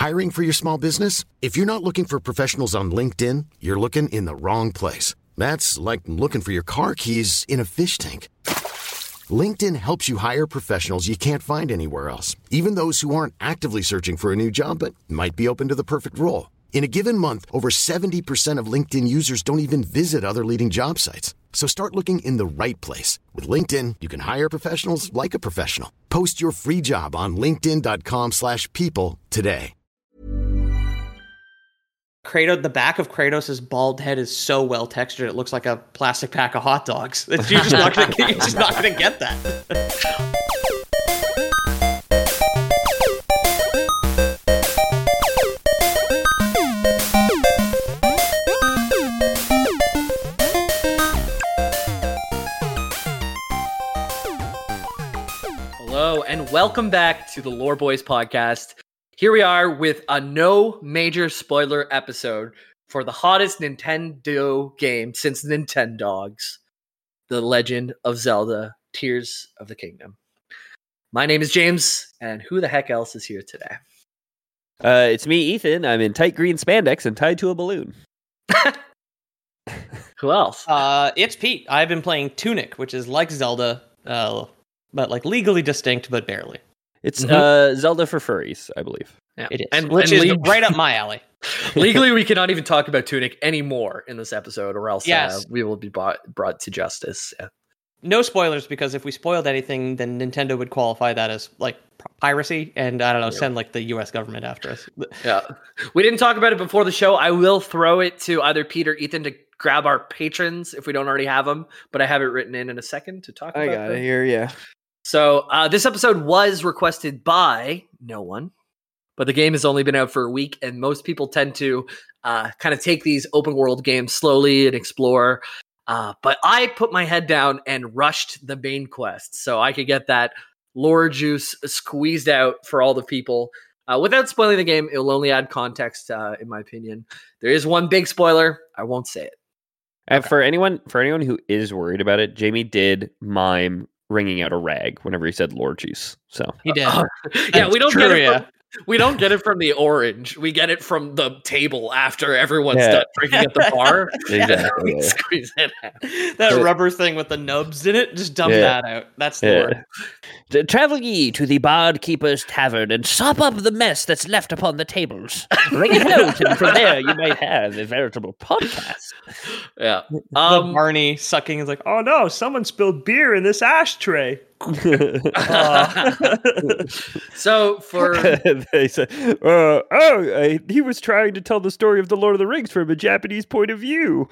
Hiring for your small business? If you're not looking for professionals on LinkedIn, you're looking in the wrong place. That's like looking for your car keys in a fish tank. LinkedIn helps you hire professionals you can't find anywhere else, even those who aren't actively searching for a new job but might be open to the perfect role. In a given month, over 70% of LinkedIn users don't even visit other leading job sites. So start looking in the right place. With LinkedIn, you can hire professionals like a professional. Post your free job on linkedin.com/people today. The back of Kratos' bald head is so well textured, it looks like a plastic pack of hot dogs. You're just not going to get that. Hello, and welcome back to the Lore Boys podcast. Here we are with a no major spoiler episode for the hottest Nintendo game since Nintendogs, The Legend of Zelda: Tears of the Kingdom. My name is James, and who the heck else is here today? It's me, Ethan. I'm in tight green spandex and tied to a balloon. Who else? It's Pete. I've been playing Tunic, which is like Zelda, but like legally distinct, but barely. It's Zelda for furries, I believe. Yeah. It is, which is right up my alley. Legally, we cannot even talk about Tunic anymore in this episode, or else we will be brought to justice. Yeah. No spoilers, because if we spoiled anything, then Nintendo would qualify that as like piracy, and I don't know, send like the U.S. government after us. Yeah, we didn't talk about it before the show. I will throw it to either Pete or Ethan to grab our patrons if we don't already have them, but I have it written in a second to talk about. I got it here, yeah. So this episode was requested by no one, but the game has only been out for a week, and most people tend to kind of take these open world games slowly and explore. But I put my head down and rushed the main quest so I could get that lore juice squeezed out for all the people. Without spoiling the game, it will only add context, in my opinion. There is one big spoiler. I won't say it. And for anyone who is worried about it, Jamie did mime wringing out a rag whenever he said lore juice. So he did. Yeah, we don't get it. We don't get it from the orange. We get it from the table after everyone's done drinking at the bar. Exactly. We squeeze it out. That rubber thing with the nubs in it, just dump that out. That's the word. Travel ye to the Bard Keeper's Tavern and sop up the mess that's left upon the tables. Bring it out, and from there you might have a veritable podcast. Yeah. The Barney sucking is like, oh no, someone spilled beer in this ashtray. So for they said, he was trying to tell the story of the Lord of the Rings from a Japanese point of view.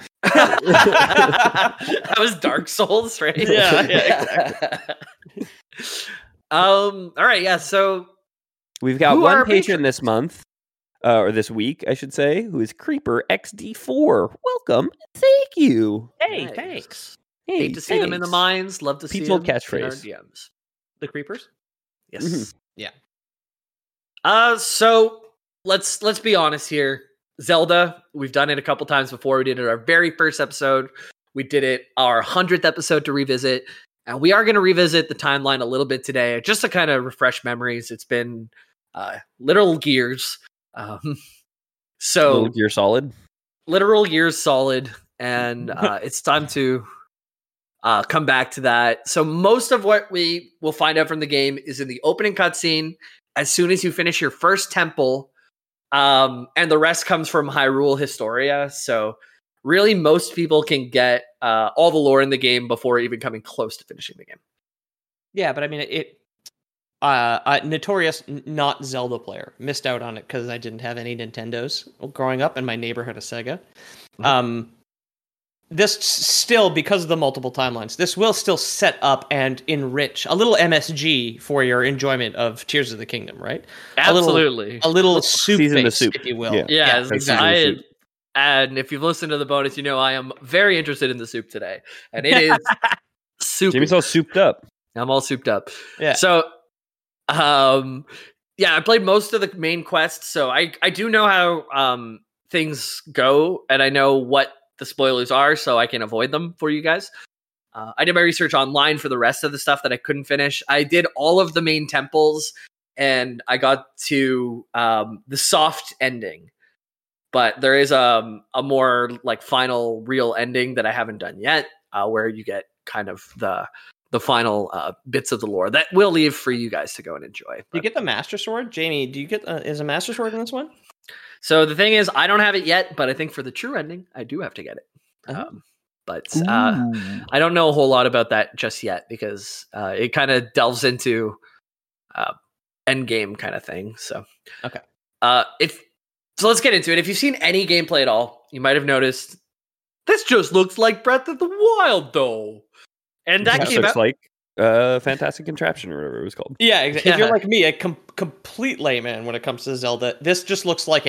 That was Dark Souls, right? Yeah, exactly. All right, yeah. So we've got one patron this month, or this week, I should say, who is Creeper XD4. Welcome, thank you. Hey, nice. Thanks. Hey, hate to see them in the mines. Love to see Pete's them old catchphrase. in our DMs. The creepers? Yes. Mm-hmm. Yeah. So let's be honest here. Zelda, we've done it a couple times before. We did it our very first episode. We did it our 100th episode to revisit. And we are going to revisit the timeline a little bit today, just to kind of refresh memories. It's been literal years. Literal year solid. Literal years solid. And it's time to come back to that. So most of what we will find out from the game is in the opening cutscene as soon as you finish your first temple, and the rest comes from Hyrule Historia. So really most people can get all the lore in the game before even coming close to finishing the game. Yeah, but I mean, notorious not Zelda player, missed out on it because I didn't have any Nintendos growing up and my neighbor had a Sega. Mm-hmm. This still, because of the multiple timelines, this will still set up and enrich a little MSG for your enjoyment of Tears of the Kingdom, right? Absolutely. A little soup Season base, the soup. if you will. Yeah, exactly. And if you've listened to the bonus, you know I am very interested in the soup today. And it is soup. Jimmy's all souped up. I'm all souped up. Yeah. So, I played most of the main quests, so I do know how things go, and I know what the spoilers are, so I can avoid them for you guys. I did my research online for the rest of the stuff that I couldn't finish. I did all of the main temples and I got to the soft ending. But there is a more like final real ending that I haven't done yet, where you get kind of the final bits of the lore that we'll leave for you guys to go and enjoy. Do you get the Master Sword, Jamie? Do you get is a Master Sword in this one? So the thing is, I don't have it yet, but I think for the true ending, I do have to get it. But I don't know a whole lot about that just yet because it kind of delves into end game kind of thing. So okay, so let's get into it. If you've seen any gameplay at all, you might have noticed this just looks like Breath of the Wild, though. And that came looks out like Fantastic Contraption or whatever it was called. yeah, exactly. If you're like me, a complete layman when it comes to Zelda, this just looks like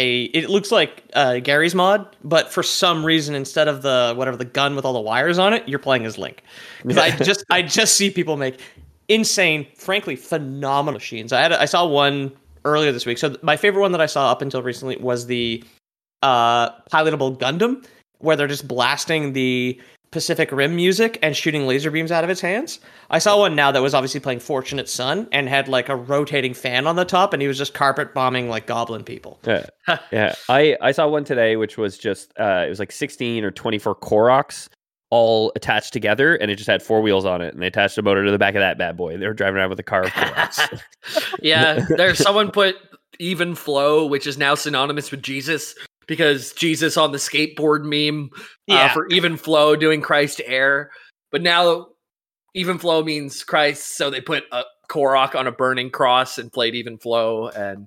Gary's mod, but for some reason, instead of the gun with all the wires on it, you're playing as Link. Because I just see people make insane, frankly, phenomenal machines. I saw one earlier this week. So my favorite one that I saw up until recently was the pilotable Gundam, where they're just blasting the Pacific Rim music and shooting laser beams out of its hands. I saw one now that was obviously playing Fortunate Son and had like a rotating fan on the top, and he was just carpet bombing like goblin people. Yeah. I saw one today, which was just it was like 16 or 24 Koroks all attached together, and it just had 4 wheels on it, and they attached a motor to the back of that bad boy. They were driving around with a car of Koroks. Yeah, there's someone put even flow, which is now synonymous with Jesus, because Jesus on the skateboard meme for even flow doing Christ air. But now even flow means Christ, so they put a Korok on a burning cross and played even flow. And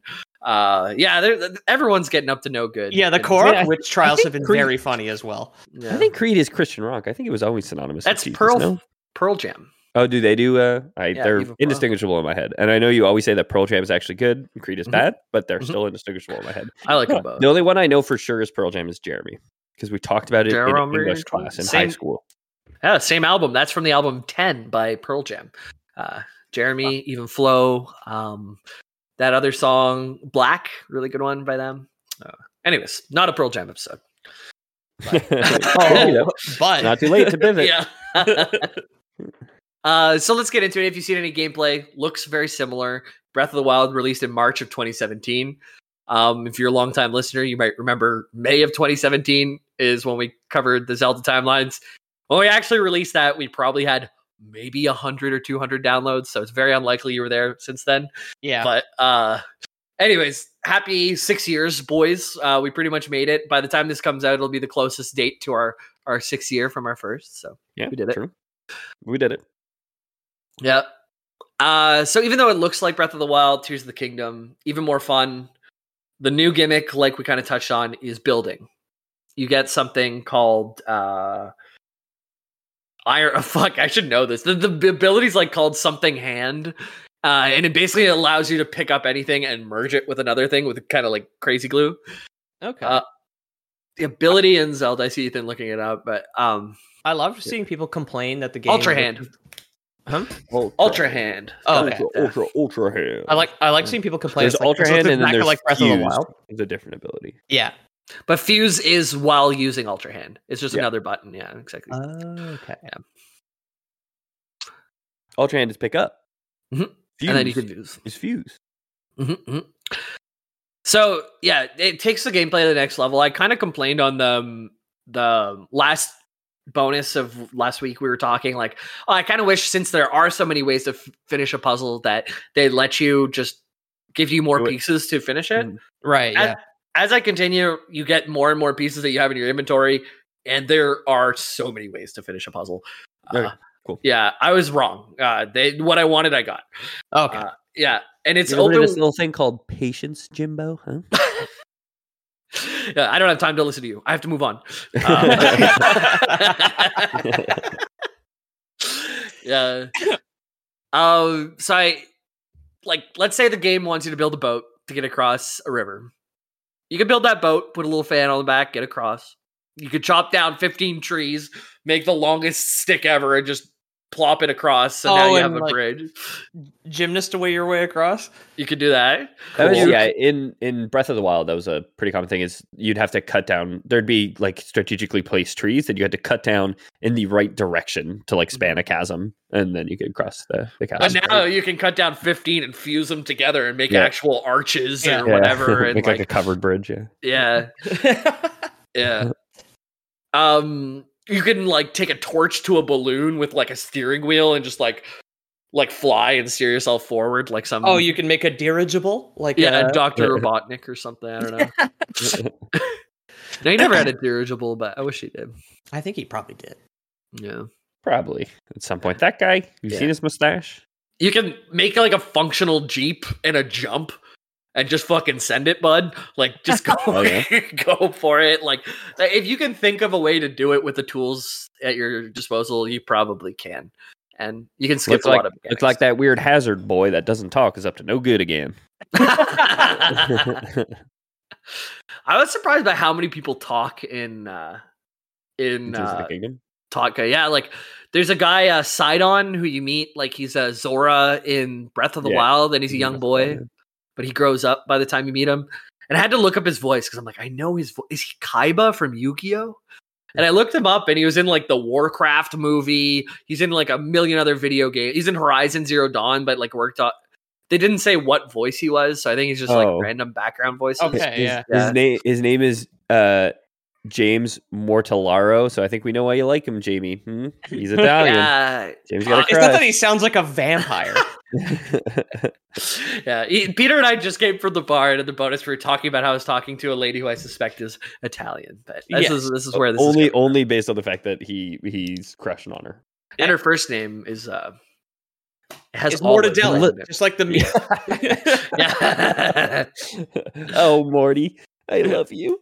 everyone's getting up to no good. Yeah, the Korok witch trials have been very funny as well. Yeah. I think Creed is Christian rock. I think it was always synonymous That's with Jesus, Pearl Jam. Oh, do they do? They're indistinguishable in my head. And I know you always say that Pearl Jam is actually good and Creed is bad, but they're still indistinguishable in my head. I like them both. The only one I know for sure is Pearl Jam is Jeremy, because we talked about it in English class in high school. Yeah, same album. That's from the album 10 by Pearl Jam. Jeremy, even flow. That other song, Black, really good one by them. Anyways, not a Pearl Jam episode. But not too late to pivot. Yeah. So let's get into it. If you've seen any gameplay, looks very similar. Breath of the Wild released in March of 2017. If you're a longtime listener, you might remember May of 2017 is when we covered the Zelda timelines. When we actually released that, we probably had maybe 100 or 200 downloads, so it's very unlikely you were there since then. Yeah. But anyways, happy 6 years, boys. We pretty much made it. By the time this comes out, it'll be the closest date to our 6th year from our first. So yeah, we did it. True. We did it. Yeah. So even though it looks like Breath of the Wild, Tears of the Kingdom, even more fun, the new gimmick, like we kind of touched on, is building. You get something called I should know this. The ability's like called something hand. And it basically allows you to pick up anything and merge it with another thing with kind of like crazy glue. Okay. The ability in Zelda, I see Ethan looking it up, but I love seeing people complain that the game Ultra Hand. Huh? Ultra Hand. Oh, okay. Ultra Hand. I like seeing people complain. There's Ultra Hand, and then there's like Breath of the Wild. It's a different ability. Yeah. But Fuse is while using Ultra Hand. It's just another button. Yeah, exactly. Okay. Yeah. Ultra Hand is pick up. Mm-hmm. Fuse and then you can fuse. Is fuse. Mm-hmm. So yeah, it takes the gameplay to the next level. I kind of complained on the last bonus of last week. We were talking like, I kind of wish, since there are so many ways to finish a puzzle, that they let you just give you more pieces to finish it. Right. Yeah. As I continue, you get more and more pieces that you have in your inventory, and there are so many ways to finish a puzzle. Cool. Yeah, I was wrong. What I wanted, I got. Okay. Yeah, and it's open. This little thing called patience, Jimbo, huh? Yeah, I don't have time to listen to you. I have to move on. Yeah. So let's say the game wants you to build a boat to get across a river. You can build that boat, put a little fan on the back, get across. You could chop down 15 trees, make the longest stick ever, and just plop it across, so now Oh, you and, have a like, bridge. Gymnast away your way across. You could do that. That was, Cool. yeah, in Breath of the Wild, that was a pretty common thing. Is you'd have to cut down. There'd be like strategically placed trees that you had to cut down in the right direction to like span a chasm, and then you could cross the chasm. But now you can cut down 15 and fuse them together and make Yeah. actual arches Yeah. or whatever. And make like a covered bridge. Yeah, yeah. You can like take a torch to a balloon with like a steering wheel and just like fly and steer yourself forward like some. Oh, you can make a dirigible, like yeah, Dr. Robotnik or something. I don't know. No, he never had a dirigible, but I wish he did. I think he probably did. Yeah. probably at some point. That guy, you Yeah. seen his mustache? You can make like a functional Jeep and a jump and just fucking send it, bud. Like, just go, Oh, yeah. go for it. Like, if you can think of a way to do it with the tools at your disposal, you probably can. And you can skip Looks a like, lot of looks like that weird hazard boy that doesn't talk is up to no good again. I was surprised by how many people talk in Tears of the Kingdom. Totka. Yeah, like there's a guy Sidon who you meet, like he's a Zora in Breath of the Yeah. Wild, and he's a He's young a boy, Zora. but he grows up by the time you meet him. And I had to look up his voice because I'm like, I know his voice. Is he Kaiba from Yu-Gi-Oh? And I looked him up, and he was in like the Warcraft movie. He's in like a million other video games. He's in Horizon Zero Dawn, but like worked on. They didn't say what voice he was, so I think he's just like Oh. random background voices. Okay, yeah. His name is James Mortellaro, so I think we know why you like him, Jamie. He's Italian. Yeah, James got a It's not that crush. he sounds like a vampire. yeah. Peter and I just came from the bar, and in the bonus, we were talking about how I was talking to a lady who I suspect is Italian. But this Yes. is where this only is going. only based on the fact that he's crushing on her. And her first name is has It's olive in mortadella, it. just like the meat. Yeah. Oh, Morty, I love you.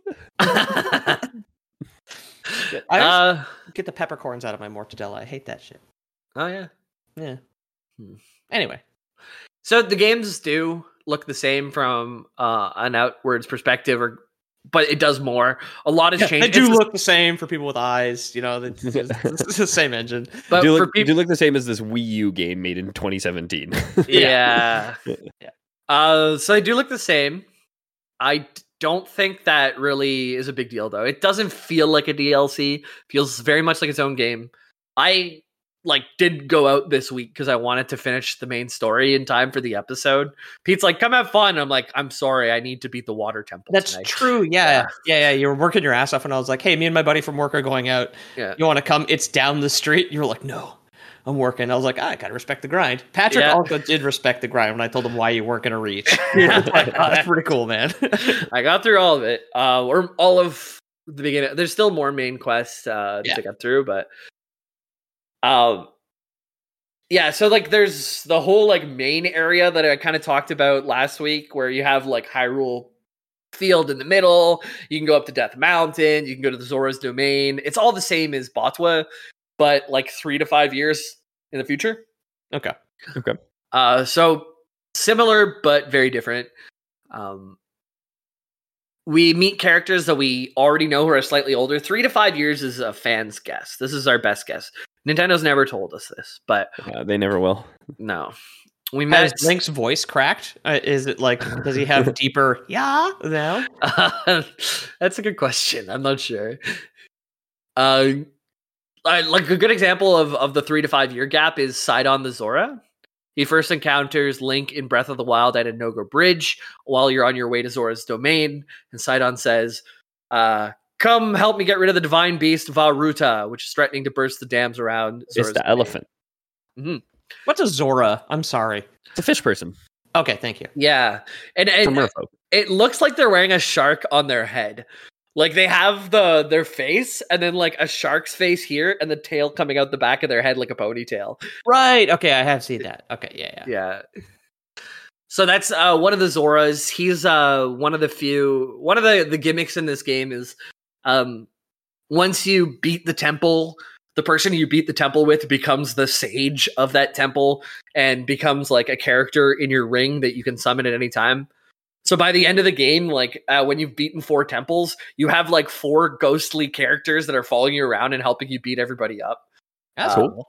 I get the peppercorns out of my mortadella. I hate that shit. Oh yeah. Yeah. Hmm. Anyway, So the games do look the same from an outwards perspective, but it does more. A lot has they changed. do It's the- look the same for people with eyes. You know, it's the same engine. but do for look, people, do look the same as this Wii U game made in 2017. yeah. Yeah. So they do look the same. I don't think that really is a big deal, though. It doesn't feel like a DLC. Feels very much like its own game. I did go out this week because I wanted to finish the main story in time for the episode. Pete's like, "Come have fun." I'm like, "I'm sorry, I need to beat the water temple." That's tonight." true. Yeah. You were working your ass off, and I was like, "Hey, me and my buddy from work are going out. Yeah. You want to come? It's down the street." You were like, "No, I'm working." I was like, "I gotta respect the grind." Patrick Yeah. also did respect the grind when I told him why you weren't gonna reach. Yeah. I was like, "Oh, that's pretty cool, man." I got through all of it, or all of the beginning. There's still more main quests to get through, but yeah. So like, there's the whole like main area that I kind of talked about last week, where you have like Hyrule Field in the middle. You can go up to Death Mountain. You can go to the Zora's Domain. It's all the same as Botwa, but like 3 to 5 years in the future. Okay. So similar but very different. We meet characters that we already know who are slightly older. 3 to 5 years is a fan's guess. This is our best guess. Nintendo's never told us this, but They never will. no. We Has met Link's voice cracked? Is it like, does he have deeper yeah now? That's a good question. I'm not sure. Like a good example of the 3 to 5 year gap is Sidon the Zora. He first encounters Link in Breath of the Wild at Inogo Bridge while you're on your way to Zora's Domain, and Sidon says, "Come help me get rid of the divine beast Vah-Ruta, which is threatening to burst the dams around Zora's It's the Domain." elephant. What's a Zora? I'm sorry. It's a fish person. Okay, thank you. Yeah, and It's a merfolk. it looks like they're wearing a shark on their head. Like they have their face and then like a shark's face here and the tail coming out the back of their head like a ponytail. Right. Okay, I have seen that. Okay, yeah. Yeah. So that's one of the Zoras. He's one of the gimmicks in this game is once you beat the temple, the person you beat the temple with becomes the sage of that temple and becomes like a character in your ring that you can summon at any time. So by the end of the game, like when you've beaten 4 temples, you have like 4 ghostly characters that are following you around and helping you beat everybody up. That's Cool. cool.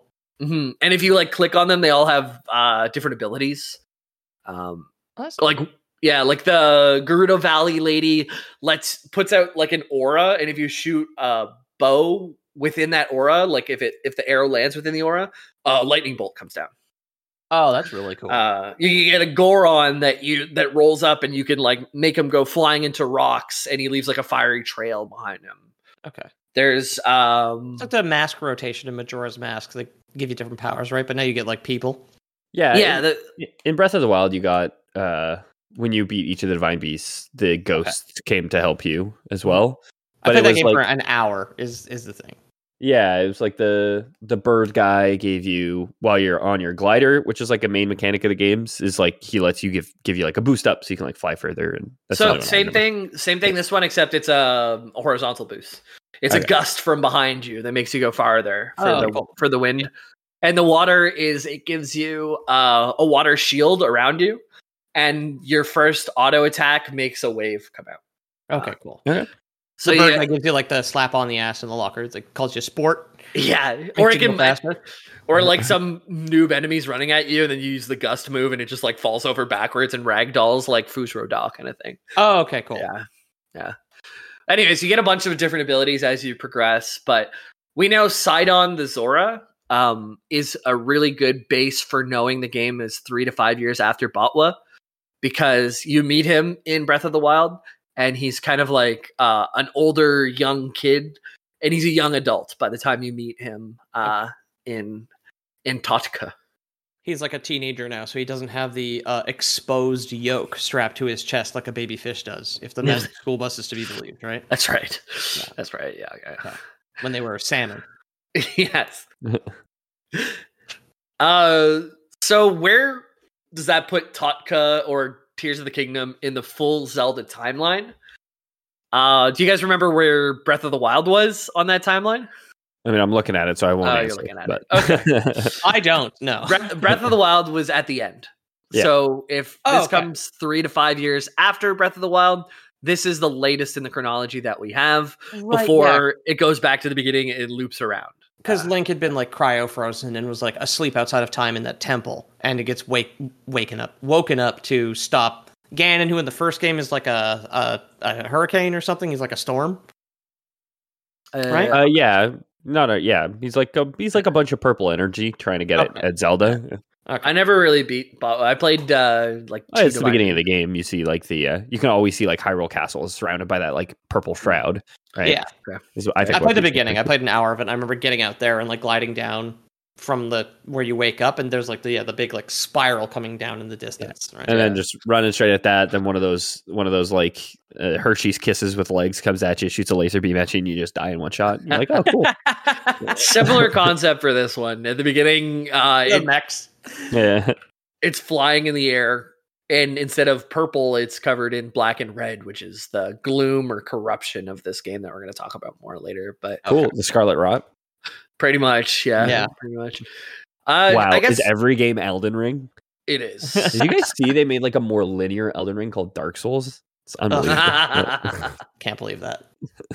And if you like click on them, they all have different abilities. Like the Gerudo Valley lady puts out like an aura, and if you shoot a bow within that aura, like if the arrow lands within the aura, a lightning bolt comes down. Oh, that's really cool. You can get a Goron that rolls up, and you can like make him go flying into rocks, and he leaves like a fiery trail behind him. Okay. There's It's like the mask rotation in Majora's Mask. They give you different powers, right? But now you get like people. Yeah. In Breath of the Wild, you got when you beat each of the divine beasts, the ghosts came to help you as well. I played that game for an hour. Is the thing? Yeah, it was like the bird guy gave you while you're on your glider, which is like a main mechanic of the games. Is like he lets you give you like a boost up so you can like fly further. And that's so same thing. This one, except it's a horizontal boost. It's a gust from behind you that makes you go farther for the wind. Yeah. And the water it gives you a water shield around you, and your first auto attack makes a wave come out. Okay, cool. Okay. So the bird gives you like the slap on the ass in the locker. It's like calls you sport. Yeah, or it can faster. Or like some noob enemies running at you, and then you use the gust move, and it just like falls over backwards and ragdolls like Fusro Da kind of thing. Oh, okay, cool. Yeah. Anyways, you get a bunch of different abilities as you progress, but we know Sidon the Zora is a really good base for knowing the game is 3 to 5 years after Botwa, because you meet him in Breath of the Wild, and he's kind of like an older young kid, and he's a young adult by the time you meet him in Totka. He's like a teenager now, so he doesn't have the exposed yoke strapped to his chest like a baby fish does, if the magic school bus is to be believed, right? That's right. Yeah. That's right, yeah. When they were salmon. Yes. So where does that put Totka or Tears of the Kingdom in the full Zelda timeline? Do you guys remember where Breath of the Wild was on that timeline? I mean, I'm looking at it, so I won't answer. You're looking at it. Okay. I don't know. Breath of the Wild was at the end. Yeah. So if this comes 3 to 5 years after Breath of the Wild, this is the latest in the chronology that we have before it goes back to the beginning. It loops around. Because Link had been like cryo frozen and was like asleep outside of time in that temple, and it gets woken up to stop Ganon, who in the first game is like a hurricane or something. He's like a storm, right? He's like a bunch of purple energy trying to get at Zelda. Okay. I never really beat, but I played it's the beginning of the game. You see like you can always see like Hyrule Castle is surrounded by that like purple shroud, right? Yeah. I played the beginning. I played an hour of it. And I remember getting out there and like gliding down from where you wake up, and there's like the big like spiral coming down in the distance, right? And then just running straight at that. Then one of those like Hershey's Kisses with legs comes at you, shoots a laser beam at you, and you just die in one shot. You're like, oh, cool. Similar concept for this one. At the beginning, mechs. Yeah, it's flying in the air, and instead of purple, it's covered in black and red, which is the gloom or corruption of this game that we're going to talk about more later. But cool, the Scarlet Rot. Pretty much, yeah. Pretty much. Wow, I guess, is every game Elden Ring? It is. Did you guys see they made like a more linear Elden Ring called Dark Souls? It's unbelievable. Can't believe that.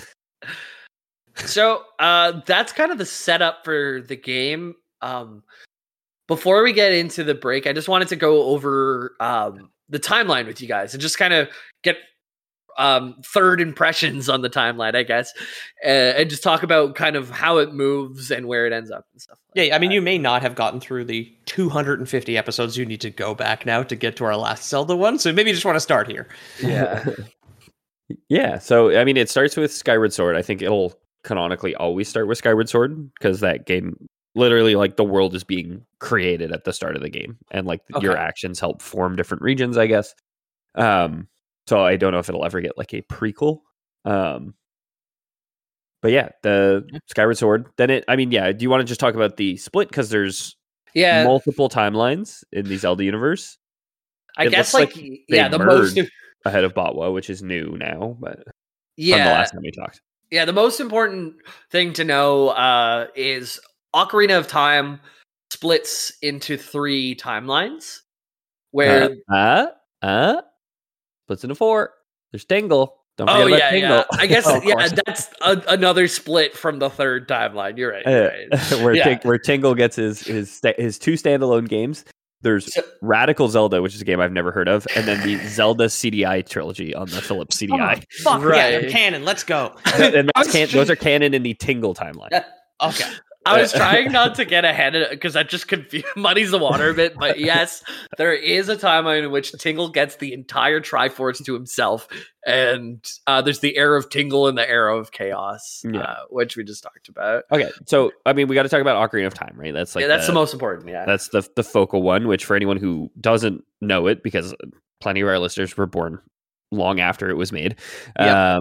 So that's kind of the setup for the game. Before we get into the break, I just wanted to go over the timeline with you guys and just kind of get third impressions on the timeline, I guess, and just talk about kind of how it moves and where it ends up and stuff. I mean, you may not have gotten through the 250 episodes. You need to go back now to get to our last Zelda one. So maybe you just want to start here. Yeah. Yeah. So, I mean, it starts with Skyward Sword. I think it'll canonically always start with Skyward Sword because that game, literally, like the world is being created at the start of the game, and like your actions help form different regions, I guess. So I don't know if it'll ever get like a prequel. But yeah, the Skyward Sword. Then do you want to just talk about the split? Because there's multiple timelines in the Zelda universe. I guess the most ahead of Botwa, which is new now, but from the last time we talked. Yeah, the most important thing to know is Ocarina of Time splits into 3 timelines. Where splits into 4. There's Dingle. Don't forget about yeah. Tingle. I guess Oh, of course. that's another split from the third timeline. You're right. Where Tingle gets his two standalone games. There's So- Radical Zelda, which is a game I've never heard of, and then the Zelda CDI trilogy on the Philips CDI. Fuck yeah, Right. canon. Let's go. And those are canon in the Tingle timeline. Okay. I was trying not to get ahead of it because that just muddies the water a bit. But yes, there is a timeline in which Tingle gets the entire Triforce to himself, and there's the era of Tingle and the era of Chaos, which we just talked about. Okay, so I mean, we got to talk about Ocarina of Time, right? That's like That's the most important. Yeah, that's the focal one. Which for anyone who doesn't know it, because plenty of our listeners were born long after it was made, Yep.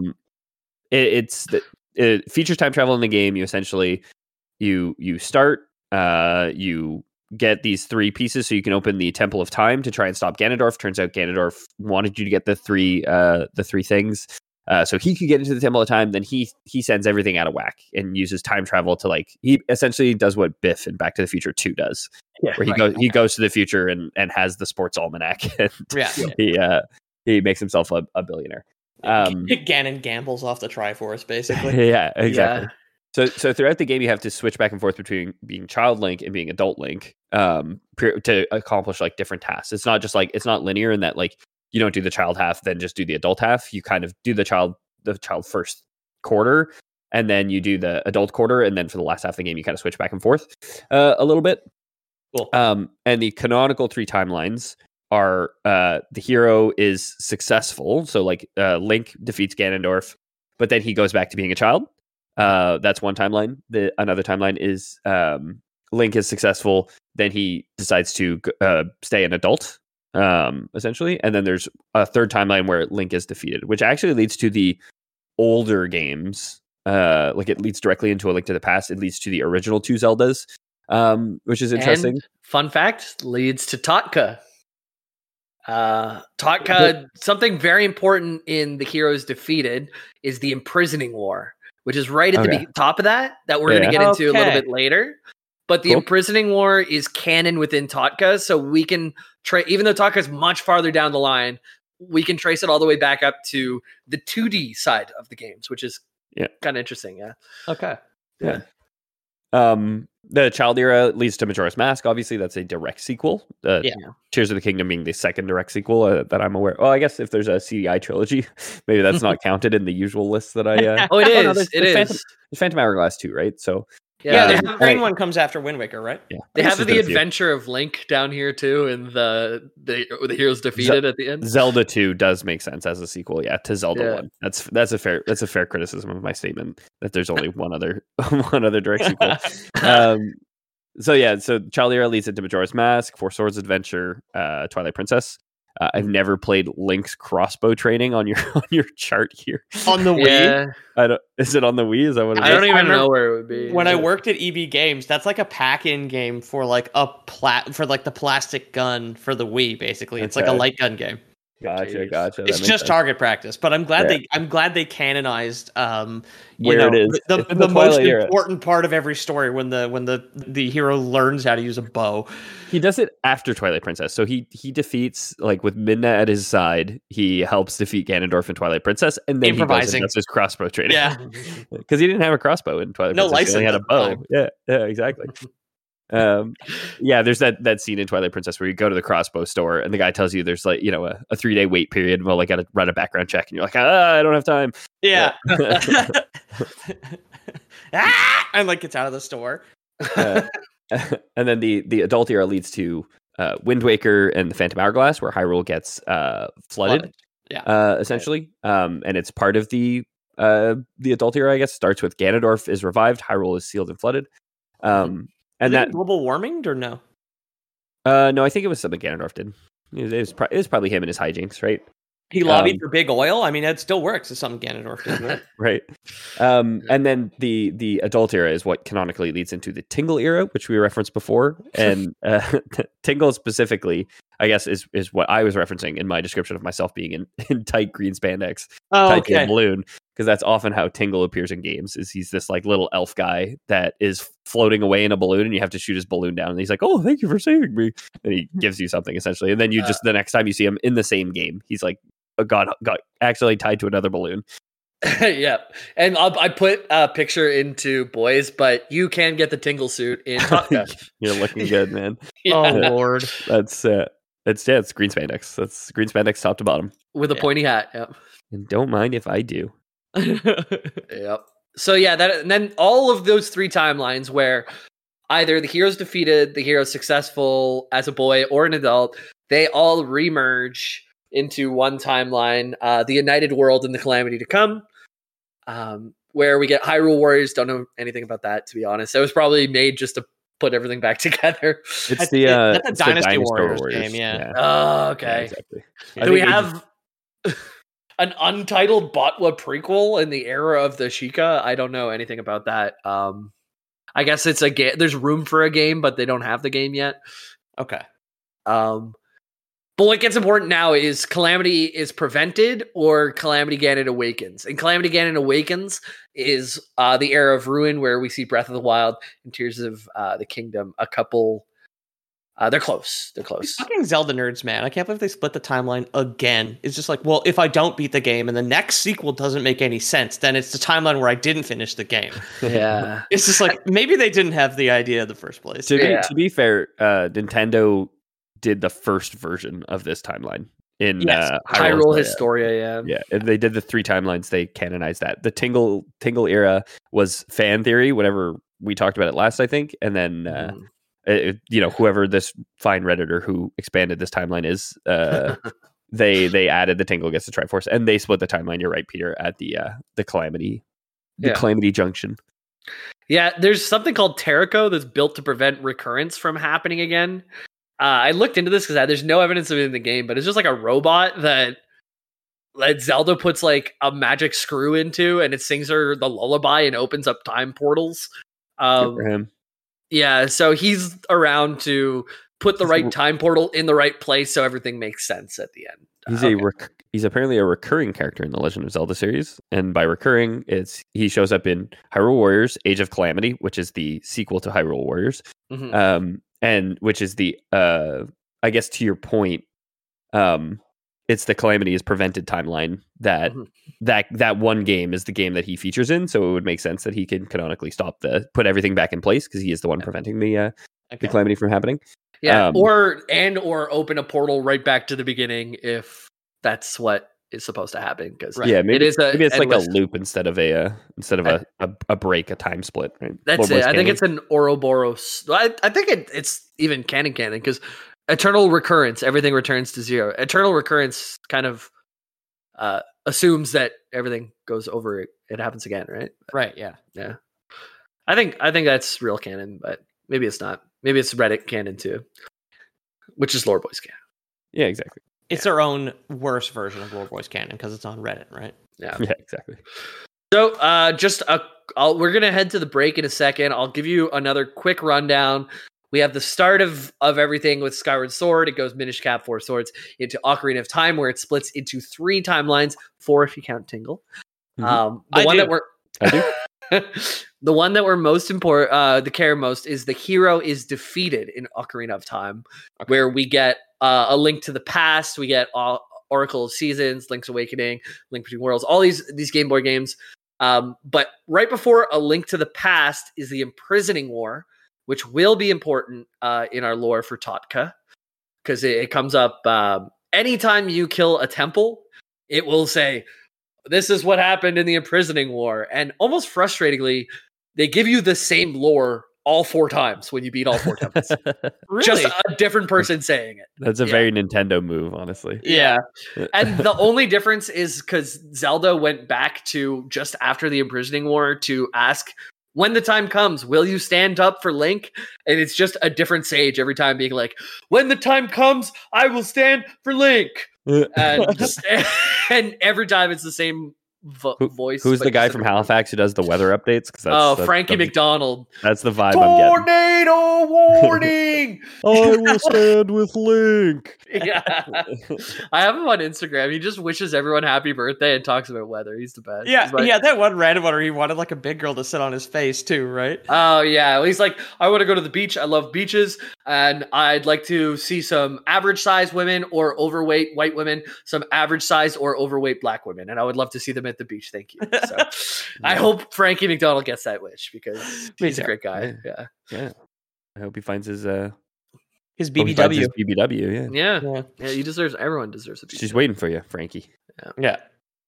it features time travel in the game. You essentially you start, you get these 3 pieces so you can open the Temple of Time to try and stop Ganondorf. Turns out Ganondorf wanted you to get the three things. So he could get into the Temple of Time, then he sends everything out of whack and uses time travel to he essentially does what Biff in Back to the Future 2 does. Yeah, Where he goes to the future and has the sports almanac and he makes himself a billionaire. Ganon gambles off the Triforce, basically. Yeah, exactly. Yeah. So throughout the game, you have to switch back and forth between being Child Link and being Adult Link to accomplish different tasks. It's not just it's not linear in that you don't do the child half, then just do the adult half. You kind of do the child first quarter, and then you do the adult quarter, and then for the last half of the game, you kind of switch back and forth a little bit. Cool. And the canonical 3 timelines are the hero is successful, so Link defeats Ganondorf, but then he goes back to being a child. That's one timeline. Another timeline is Link is successful, then he decides to stay an adult, essentially. And then there's a third timeline where Link is defeated, which actually leads to the older games. It leads directly into A Link to the Past. It leads to the original 2 Zeldas, which is interesting. And fun fact, leads to Totka. Totka, something very important in the Heroes Defeated is the Imprisoning War, which is right at the top of that we're going to get into a little bit later. But the Imprisoning War is canon within Totka, so we can even though Totka is much farther down the line, we can trace it all the way back up to the 2D side of the games, which is kind of interesting. Yeah. Okay. Yeah. The Child era leads to Majora's Mask. Obviously, that's a direct sequel. Tears of the Kingdom being the second direct sequel that I'm aware. Oh, I guess if there's a CDI trilogy, maybe that's not counted in the usual list that I. It is. No, there's Phantom Hourglass 2, right? So the green one comes after Wind Waker, right? Yeah, they have the adventure of Link down here too, and the Heroes Defeated at the end. Zelda 2 does make sense as a sequel, to Zelda 1. That's a fair criticism of my statement that there's only one other direct sequel. So Child era leads into Majora's Mask, Four Swords Adventure, Twilight Princess. I've never played Link's crossbow training on your chart here. On the Wii? Is it on the Wii? Is that what it is? I don't even know where it would be. When I worked at EB Games, that's like a pack-in game for the plastic gun for the Wii. Basically, it's like a light gun game. Gotcha. It's just target practice, but I'm glad they canonized where it is the most important part of every story when the hero learns how to use a bow. He does it after Twilight Princess, so he defeats with Midna at his side. He helps defeat Ganondorf in Twilight Princess, and then improvising. He does his crossbow training. Yeah, because he didn't have a crossbow in Twilight Princess. License. He only had a bow. Yeah, exactly. There's that scene in Twilight Princess where you go to the crossbow store and the guy tells you there's a 3-day wait period. Well, I got to run a background check, and you're like, I don't have time. Yeah. And gets out of the store. And then the adult era leads to Wind Waker and the Phantom Hourglass, where Hyrule gets flooded. Yeah. Essentially. And it's part of the adult era, I guess. Starts with Ganondorf is revived, Hyrule is sealed and flooded. And that global warming or no? No, I think it was something Ganondorf did. It was probably him and his hijinks, right? He lobbied for big oil. I mean, it still works. It's something Ganondorf did, right? Right. And then the adult era is what canonically leads into the Tingle era, which we referenced before. And Tingle specifically, I guess, is what I was referencing in my description of myself being in tight green spandex, tight balloon, because that's often how Tingle appears in games. Is he's this little elf guy that is floating away in a balloon, and you have to shoot his balloon down. And he's like, "Oh, thank you for saving me," and he gives you something essentially. And then you just the next time you see him in the same game, he's got accidentally tied to another balloon. Yeah, and I put a picture into boys, but you can get the tingle suit in Topka. You're looking good, man. Oh Lord. That's it's green spandex. That's green spandex top to bottom. With a pointy hat. Yep. And don't mind if I do. Yep. So yeah, and then all of those 3 timelines where either the hero's defeated, the hero's successful as a boy or an adult, they all remerge into one timeline, the United World and the Calamity to Come, where we get Hyrule Warriors. Don't know anything about that, to be honest. It was probably made just to put everything back together. It's That's a Dynasty Warriors game, yeah. Oh, okay. Yeah, exactly. Do we have an untitled Botwa prequel in the era of the Sheikah? I don't know anything about that. I guess it's a game. There's room for a game, but they don't have the game yet. Okay. But what gets important now is Calamity is prevented or Calamity Ganon awakens. And Calamity Ganon awakens is the era of ruin where we see Breath of the Wild and Tears of the Kingdom. A couple, they're close. They're close. These fucking Zelda nerds, man. I can't believe they split the timeline again. It's just like, well, if I don't beat the game and the next sequel doesn't make any sense, then it's the timeline where I didn't finish the game. Yeah. It's just like, maybe they didn't have the idea in the first place. To be fair, Nintendo did the first version of this timeline in Hyrule Historia. Yeah, they did the 3 timelines. They canonized that. The Tingle era was fan theory whenever we talked about it last, I think, and then whoever this fine redditor who expanded this timeline is, they added the Tingle gets the Triforce, and they split the timeline. You're right, Peter, at the Calamity, Calamity Junction. Yeah, there's something called Terrico that's built to prevent recurrence from happening again. I looked into this because there's no evidence of it in the game, but it's just like a robot that Zelda puts like a magic screw into, and it sings her the lullaby and opens up time portals. Good for him. Yeah, so he's around to put the right time portal in the right place so everything makes sense at the end. He's apparently a recurring character in the Legend of Zelda series, and by recurring, he shows up in Hyrule Warriors: Age of Calamity, which is the sequel to Hyrule Warriors. Mm-hmm. And which is the I guess to your point, it's the Calamity is prevented timeline that that one game is the game that he features in, so it would make sense that he can canonically put everything back in place because he is the one preventing the Calamity from happening. Yeah, or open a portal right back to the beginning if that's what is supposed to happen. Because maybe it's like a endless loop instead of a break, a time split. Right? That's it. I think it's an Ouroboros. I think it's even canon because eternal recurrence, everything returns to zero. Eternal recurrence kind of assumes that everything goes over. It happens again, right? Right. Yeah. Yeah. I think that's real canon, but maybe it's not. Maybe it's Reddit canon too, which is Lore Boys canon. Yeah, exactly. It's their own worse version of Lore Boys canon because it's on Reddit, right? Yeah, exactly. So, we're gonna head to the break in a second. I'll give you another quick rundown. We have the start of everything with Skyward Sword. It goes Minish Cap, 4 Swords into Ocarina of Time, where it splits into 3 timelines, 4 if you count Tingle. Mm-hmm. I do. The one that we're most important, the care most, is the hero is defeated in Ocarina of Time, where we get a Link to the Past, we get Oracle of Seasons, Link's Awakening, Link Between Worlds, all these Game Boy games. But right before a Link to the Past is the Imprisoning War, which will be important in our lore for Totka, because it comes up anytime you kill a temple, it will say, this is what happened in the Imprisoning War. And almost frustratingly, they give you the same lore all 4 times when you beat all 4 temples. Really? Just a different person saying it. That's a very Nintendo move, honestly. Yeah. And the only difference is because Zelda went back to just after the Imprisoning War to ask, when the time comes, will you stand up for Link? And it's just a different sage every time being like, when the time comes, I will stand for Link. And every time it's the same voice. Who's but the guy just from like a- Halifax who does the weather updates? That's Frankie McDonald. That's the vibe I'm getting. Tornado warning! I will stand with Link. Yeah. I have him on Instagram. He just wishes everyone happy birthday and talks about weather. He's the best. Yeah, He's like, he had that one random one where he wanted like a big girl to sit on his face too, right? oh yeah. He's like, I want to go to the beach. I love beaches, and I'd like to see some average sized women or overweight white women, some average sized or overweight black women, and I would love to see them at the beach. Thank you. So I hope Frankie McDonald gets that wish because he's a great guy. Yeah. I hope he finds his His hope he finds BBW. his BBW. Yeah. Yeah. He deserves. Everyone deserves a beach. She's waiting for you, Frankie. Yeah.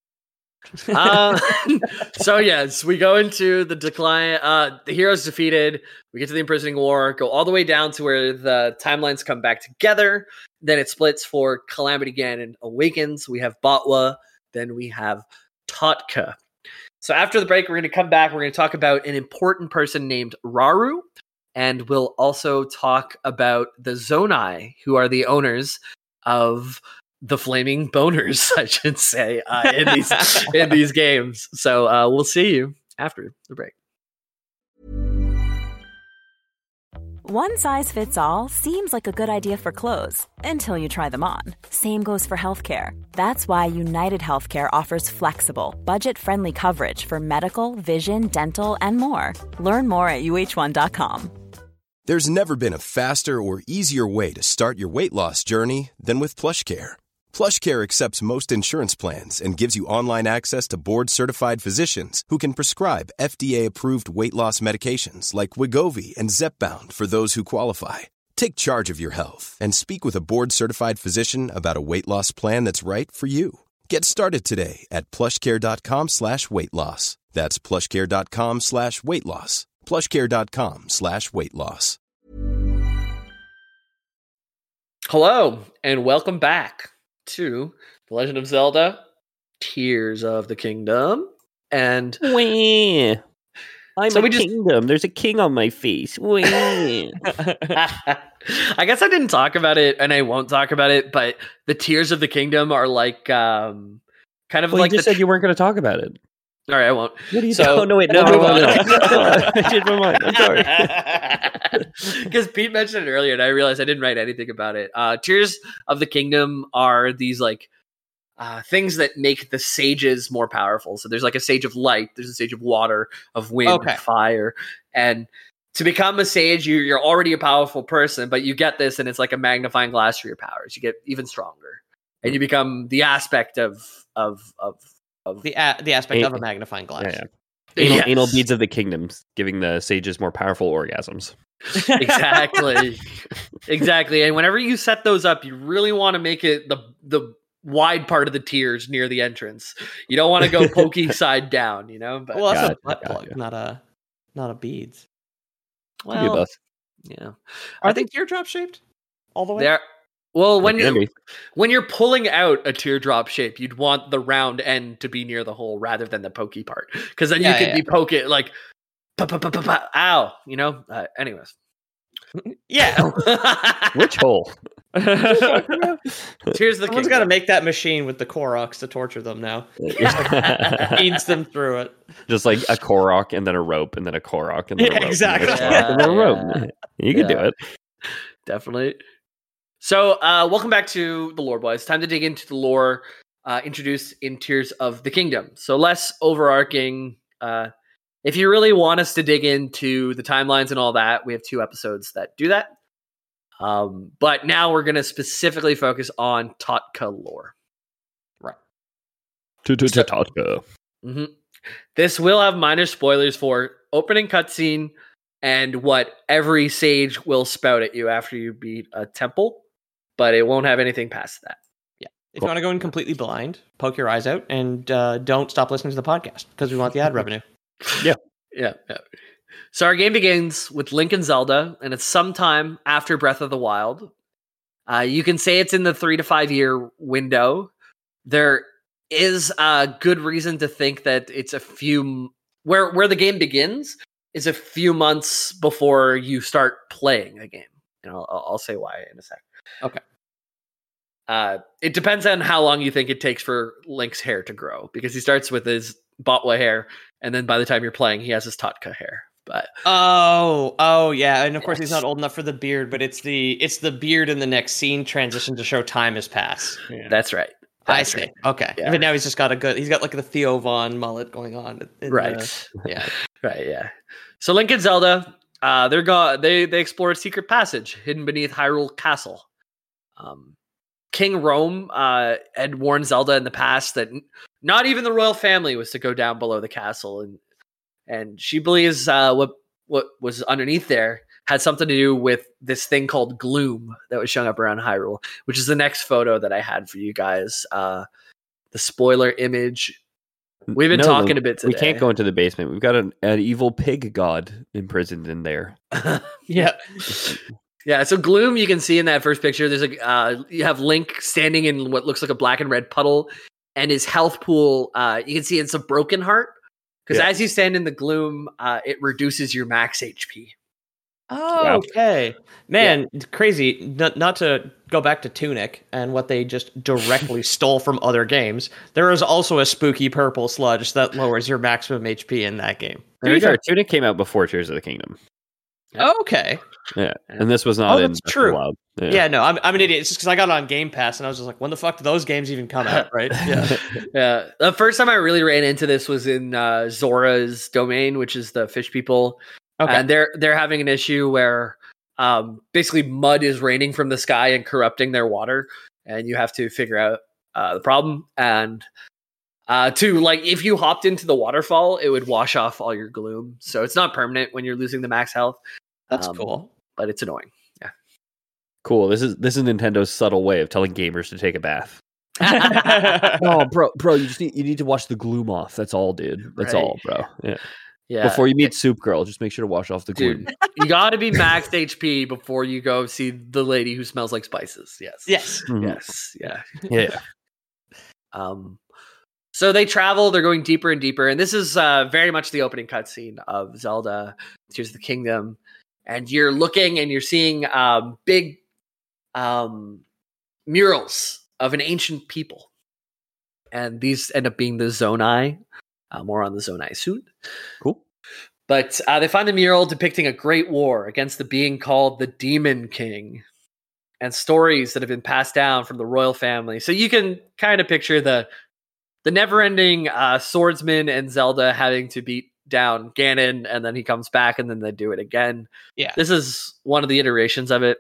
So yes, we go into the decline. The heroes defeated. We get to the imprisoning war. Go all the way down to where the timelines come back together. Then it splits for Calamity Ganon awakens. We have Botwa. Then we have Totka. So after the break, we're going to come back. We're going to talk about an important person named Raru, and we'll also talk about the Zonai, who are the owners of the flaming boners, I should say, in these games. So we'll see you after the break. One size fits all seems like a good idea for clothes until you try them on. Same goes for healthcare. That's why United Healthcare offers flexible, budget-friendly coverage for medical, vision, dental, and more. Learn more at uh1.com. There's never been a faster or easier way to start your weight loss journey than with PlushCare. PlushCare accepts most insurance plans and gives you online access to board-certified physicians who can prescribe FDA-approved weight loss medications like Wegovy and Zepbound for those who qualify. Take charge of your health and speak with a board-certified physician about a weight loss plan that's right for you. Get started today at plushcare.com/weight loss. That's plushcare.com/weight loss. plushcare.com/weight loss. Hello, and welcome back to The Legend of Zelda Tears of the Kingdom. And Wah. I'm So a we just- kingdom. There's a king on my face. Wah. I guess I didn't talk about it, and I won't talk about it, but the Tears of the Kingdom are like kind of Well, like you just said you weren't going to talk about it. All right, I won't. What are you So- Oh, no, wait. No, we'll no, move no, on. no. I changed my mind. I'm sorry. Because Pete mentioned it earlier, and I realized I didn't write anything about it. Tears of the Kingdom are these like things that make the sages more powerful. So there's like a sage of light, there's a sage of water, of wind, Okay. fire, and to become a sage, you're already a powerful person, but you get this, and it's like a magnifying glass for your powers. You get even stronger, and you become the aspect of The aspect of a magnifying glass. Yeah, yeah. Yes. Anal beads of the kingdoms, giving the sages more powerful orgasms. Exactly. And whenever you set those up, you really want to make it the wide part of the tiers near the entrance. You don't want to go pokey side down, you know. But Well, that's Gotcha, a butt gotcha. plug, not a beads. Could be both. yeah. Are they teardrop shaped all the way? There. Well, when They can you be. when you're pulling out a teardrop shape, you'd want the round end to be near the hole rather than the pokey part, because then Yeah, you could yeah. be poke it like, ow, you know. Anyways, Yeah. Which hole? Tears of the Someone's Kingdom. got to make that machine with the Koroks to torture them now. Feeds them through it. Just like a Korok and then a rope and then a Korok and then a Yeah, rope. exactly. And then a Korok and then a rope. You can do Yeah. it. Definitely. So, welcome back to the lore, boys. Time to dig into the lore introduced in Tears of the Kingdom. So, less overarching. If you really want us to dig into the timelines and all that, we have 2 episodes that do that. But now we're going to specifically focus on Totka lore. Totka. hmm This will have minor spoilers for opening cutscene and what every sage will spout at you after you beat a temple, but it won't have anything past that. If you want to go in completely blind, poke your eyes out and don't stop listening to the podcast because we want the ad revenue. Yeah. So our game begins with Link and Zelda, and it's sometime after Breath of the Wild. You can say it's in the 3 to 5 year window. There is a good reason to think that it's a few where the game begins is a few months before you start playing the game, and I'll say why in a sec. Okay. It depends on how long you think it takes for Link's hair to grow, because he starts with his Botwa hair, and then by the time you're playing, he has his Totka hair. But oh yeah, and of course he's not old enough for the beard, but it's the beard in the next scene transition to show time has passed. Yeah. That's right. I see. Right. Okay, yeah. But now he's got like the Theo Von mullet going on. Right. Yeah. Right. Yeah. So Link and Zelda, they explore a secret passage hidden beneath Hyrule Castle. King Rome had warned Zelda in the past that not even the royal family was to go down below the castle, and she believes what was underneath there had something to do with this thing called gloom that was showing up around Hyrule, which is the next photo that I had for you guys. The spoiler image. We've been talking a bit today. We can't go into the basement. We've got an evil pig god imprisoned in there. Yeah. Yeah, so gloom you can see in that first picture. There's you have Link standing in what looks like a black and red puddle, and his health pool, you can see it's a broken heart, because as you stand in the gloom, it reduces your max HP. Oh, okay. Man, crazy. Not to go back to Tunic and what they just directly stole from other games. There is also a spooky purple sludge that lowers your maximum HP in that game. To be fair, Tunic came out before Tears of the Kingdom. Okay. Yeah, and this was not in true. Wild. Yeah, no, I'm an idiot. It's just because I got it on Game Pass, and I was just like, when the fuck do those games even come out, right? Yeah. Yeah. The first time I really ran into this was in Zora's Domain, which is the fish people. Okay. And they're having an issue where basically mud is raining from the sky and corrupting their water, and you have to figure out the problem. And if you hopped into the waterfall, it would wash off all your gloom. So it's not permanent when you're losing the max health. That's cool, but it's annoying. Yeah, cool. This is Nintendo's subtle way of telling gamers to take a bath. Oh, bro, you need to wash the gloom off. That's all, dude. That's all, bro. Yeah. Before you meet Soup Girl, just make sure to wash off the gloom. Dude, you got to be maxed HP before you go see the lady who smells like spices. Yes. Mm-hmm. Yes. Yeah. Yeah. So they travel. They're going deeper and deeper, and this is very much the opening cutscene of Zelda: Tears of the Kingdom. And you're looking and you're seeing big murals of an ancient people. And these end up being the Zonai. More on the Zonai soon. Cool. But they find a mural depicting a great war against the being called the Demon King. And stories that have been passed down from the royal family. So you can kind of picture the never-ending swordsman and Zelda having to beat down Ganon, and then he comes back, and then they do it again. Yeah, this is one of the iterations of it.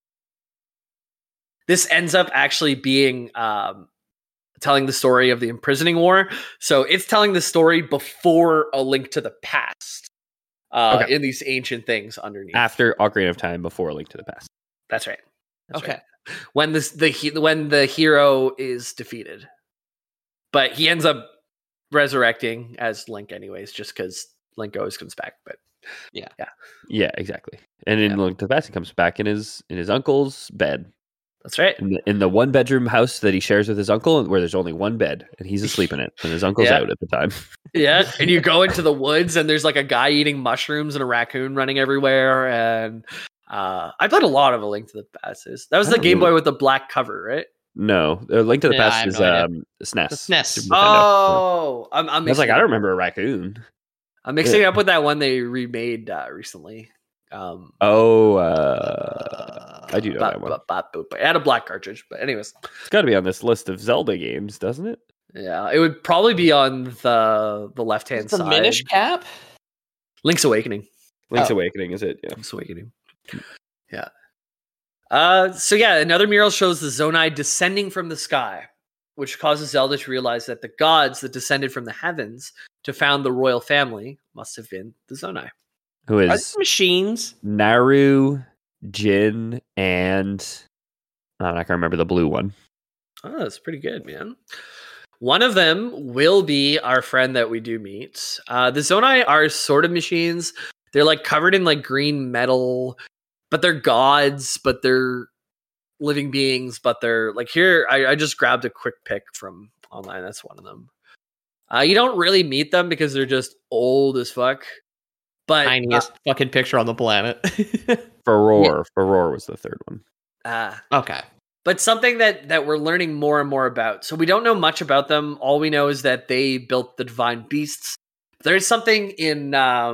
This ends up actually being telling the story of the imprisoning war. So it's telling the story before A Link to the Past. In these ancient things underneath. After Ocarina of Time, before A Link to the Past. That's right. Right. When the hero is defeated, but he ends up resurrecting as Link anyways, just because Link always comes back. But yeah, exactly. And in Link to the Past, he comes back in his uncle's bed. That's right. In the one bedroom house that he shares with his uncle, where there's only one bed, and he's asleep in it, and his uncle's out at the time. Yeah, and you go into the woods, and there's like a guy eating mushrooms and a raccoon running everywhere. And I played a lot of A Link to the Past. That was the Game Boy with the black cover, right? No, A Link to the Past is SNES. SNES. Oh, I was like, I don't remember a raccoon. I'm mixing it up with that one they remade recently. I do know that one. It had a black cartridge, but anyways, it's got to be on this list of Zelda games, doesn't it? Yeah, it would probably be on the left hand side. The Minish Cap. Link's Awakening. Link's Awakening is it? Yeah, Link's Awakening. Yeah. So another mural shows the Zonai descending from the sky, which causes Zelda to realize that the gods that descended from the heavens to found the royal family must have been the Zonai. Who is Are these machines? Naru, Jin, and I can't remember the blue one. Oh, that's pretty good, man. One of them will be our friend that we do meet. The Zonai are sort of machines. They're like covered in like green metal, but they're gods, but they're living beings, but they're like here. I just grabbed a quick pic from online. That's one of them. You don't really meet them because they're just old as fuck. But tiniest fucking picture on the planet. Furore was the third one. Okay. but something that we're learning more and more about. So we don't know much about them. All we know is that they built the divine beasts. There's something in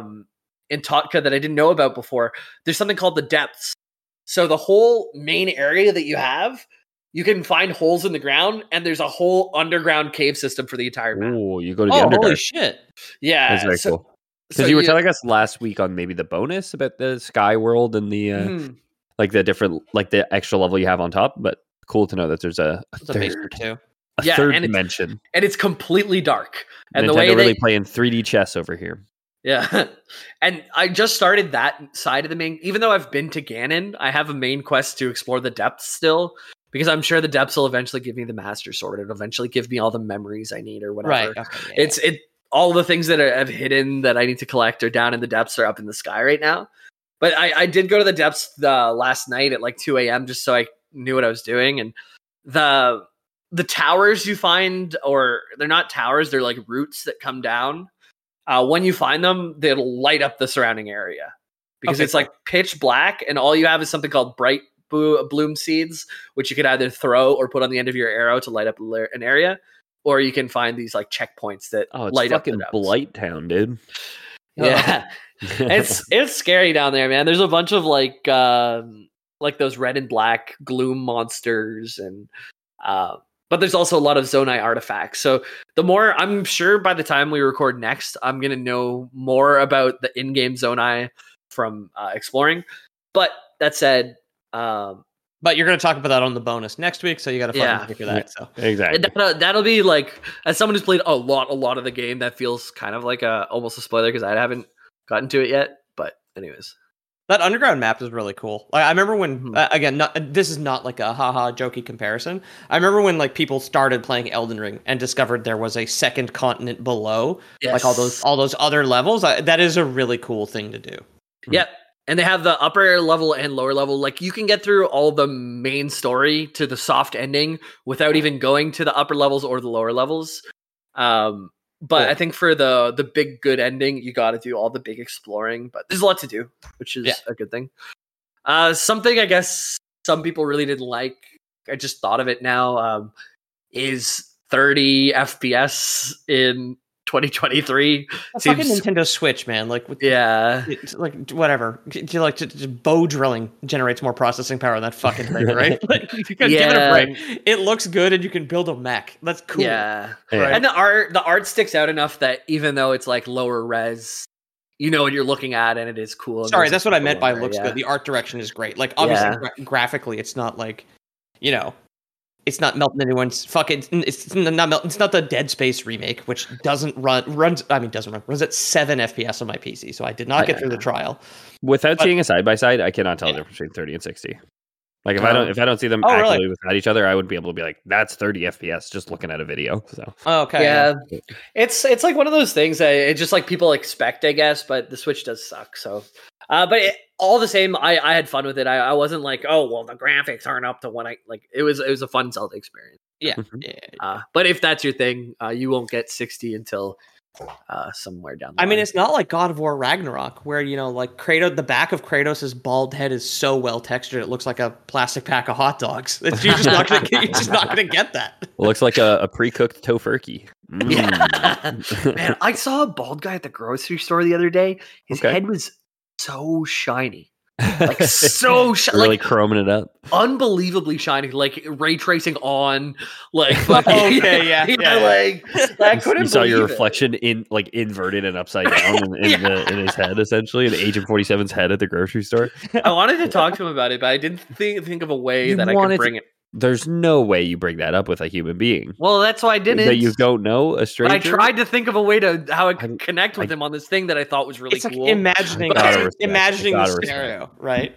Totka that I didn't know about before. There's something called the depths. So the whole main area that you have, you can find holes in the ground, and there's a whole underground cave system for the entire map. Oh, you go to the Oh, Underdark. holy shit! Yeah, That's very cool. Because you were telling us last week on maybe the bonus about the Sky World and the like the different, like the extra level you have on top. But cool to know that there's a basement too. third dimension, and it's completely dark. And Nintendo the way really playing 3D chess over here. Yeah. And I just started that side of the main, even though I've been to Ganon, I have a main quest to explore the depths still, because I'm sure the depths will eventually give me the Master Sword. It'll eventually give me all the memories I need or whatever. Right. Okay, All the things that I've hidden that I need to collect are down in the depths or up in the sky right now. But I did go to the depths last night at like 2 a.m. just so I knew what I was doing. And the towers you find, or they're not towers, they're like roots that come down. When you find them, they'll light up the surrounding area because it's like pitch black, and all you have is something called bright bloom seeds, which you could either throw or put on the end of your arrow to light up an area, or you can find these like checkpoints that light up. Fucking Blight Town, dude. Yeah, it's scary down there, man. There's a bunch of like those red and black gloom monsters, and but there's also a lot of Zonai artifacts. So the more, I'm sure by the time we record next, I'm going to know more about the in-game Zonai from exploring. But that said, but you're going to talk about that on the bonus next week, so you got to fucking figure that. So exactly, that'll be like, as someone who's played a lot of the game, that feels kind of like almost a spoiler because I haven't gotten to it yet. But anyways. That underground map is really cool. I remember when, again, this is not like a haha jokey comparison. I remember when like people started playing Elden Ring and discovered there was a second continent below, like all those other levels. That is a really cool thing to do. Yep. And they have the upper level and lower level. Like you can get through all the main story to the soft ending without even going to the upper levels or the lower levels. But I think for the big good ending, you got to do all the big exploring. But there's a lot to do, which is a good thing. Something I guess some people really didn't like, I just thought of it now, is 30 FPS in 2023. Fucking Nintendo Switch, man. Like, it's like whatever. Bow drilling generates more processing power than that fucking thing, right? Like, give it a break. It looks good, and you can build a mech. That's cool. Yeah, right? And the art sticks out enough that even though it's like lower res, you know what you're looking at, and it is cool. Sorry, that's what I meant by looks good. The art direction is great. Like, obviously, graphically, it's not like, it's not melting anyone's fucking. It's not the Dead Space remake, which runs at 7 FPS on my PC. So I did not get through the trial. Without seeing a side by side, I cannot tell the difference between 30 and 60. Like if I don't see them actively beside each other, I wouldn't be able to be like, that's 30 FPS just looking at a video. So it's like one of those things that it's just like people expect, I guess, but the Switch does suck. So, all the same, I had fun with it. I wasn't like, oh well, the graphics aren't up to what I like. It was a fun Zelda experience. Yeah. But if that's your thing, you won't get 60 until somewhere down the line. I mean, it's not like God of War Ragnarok, where like Kratos, the back of Kratos' bald head is so well textured it looks like a plastic pack of hot dogs. You're just not gonna get that. It looks like a pre-cooked tofurkey. Yeah. Man, I saw a bald guy at the grocery store the other day. His head was so shiny. Like so really like, chroming it up, unbelievably shiny, like ray tracing on, like like I couldn't. You saw your reflection in like inverted and upside down in his head, essentially, in Agent 47's head at the grocery store. I wanted to talk to him about it, but I didn't think of a way that I could bring it. There's no way you bring that up with a human being. Well, that's why I didn't. That you don't know, a stranger. But I tried to think of a way to how I could connect with him on this thing that I thought was really cool. Like imagining the scenario, right?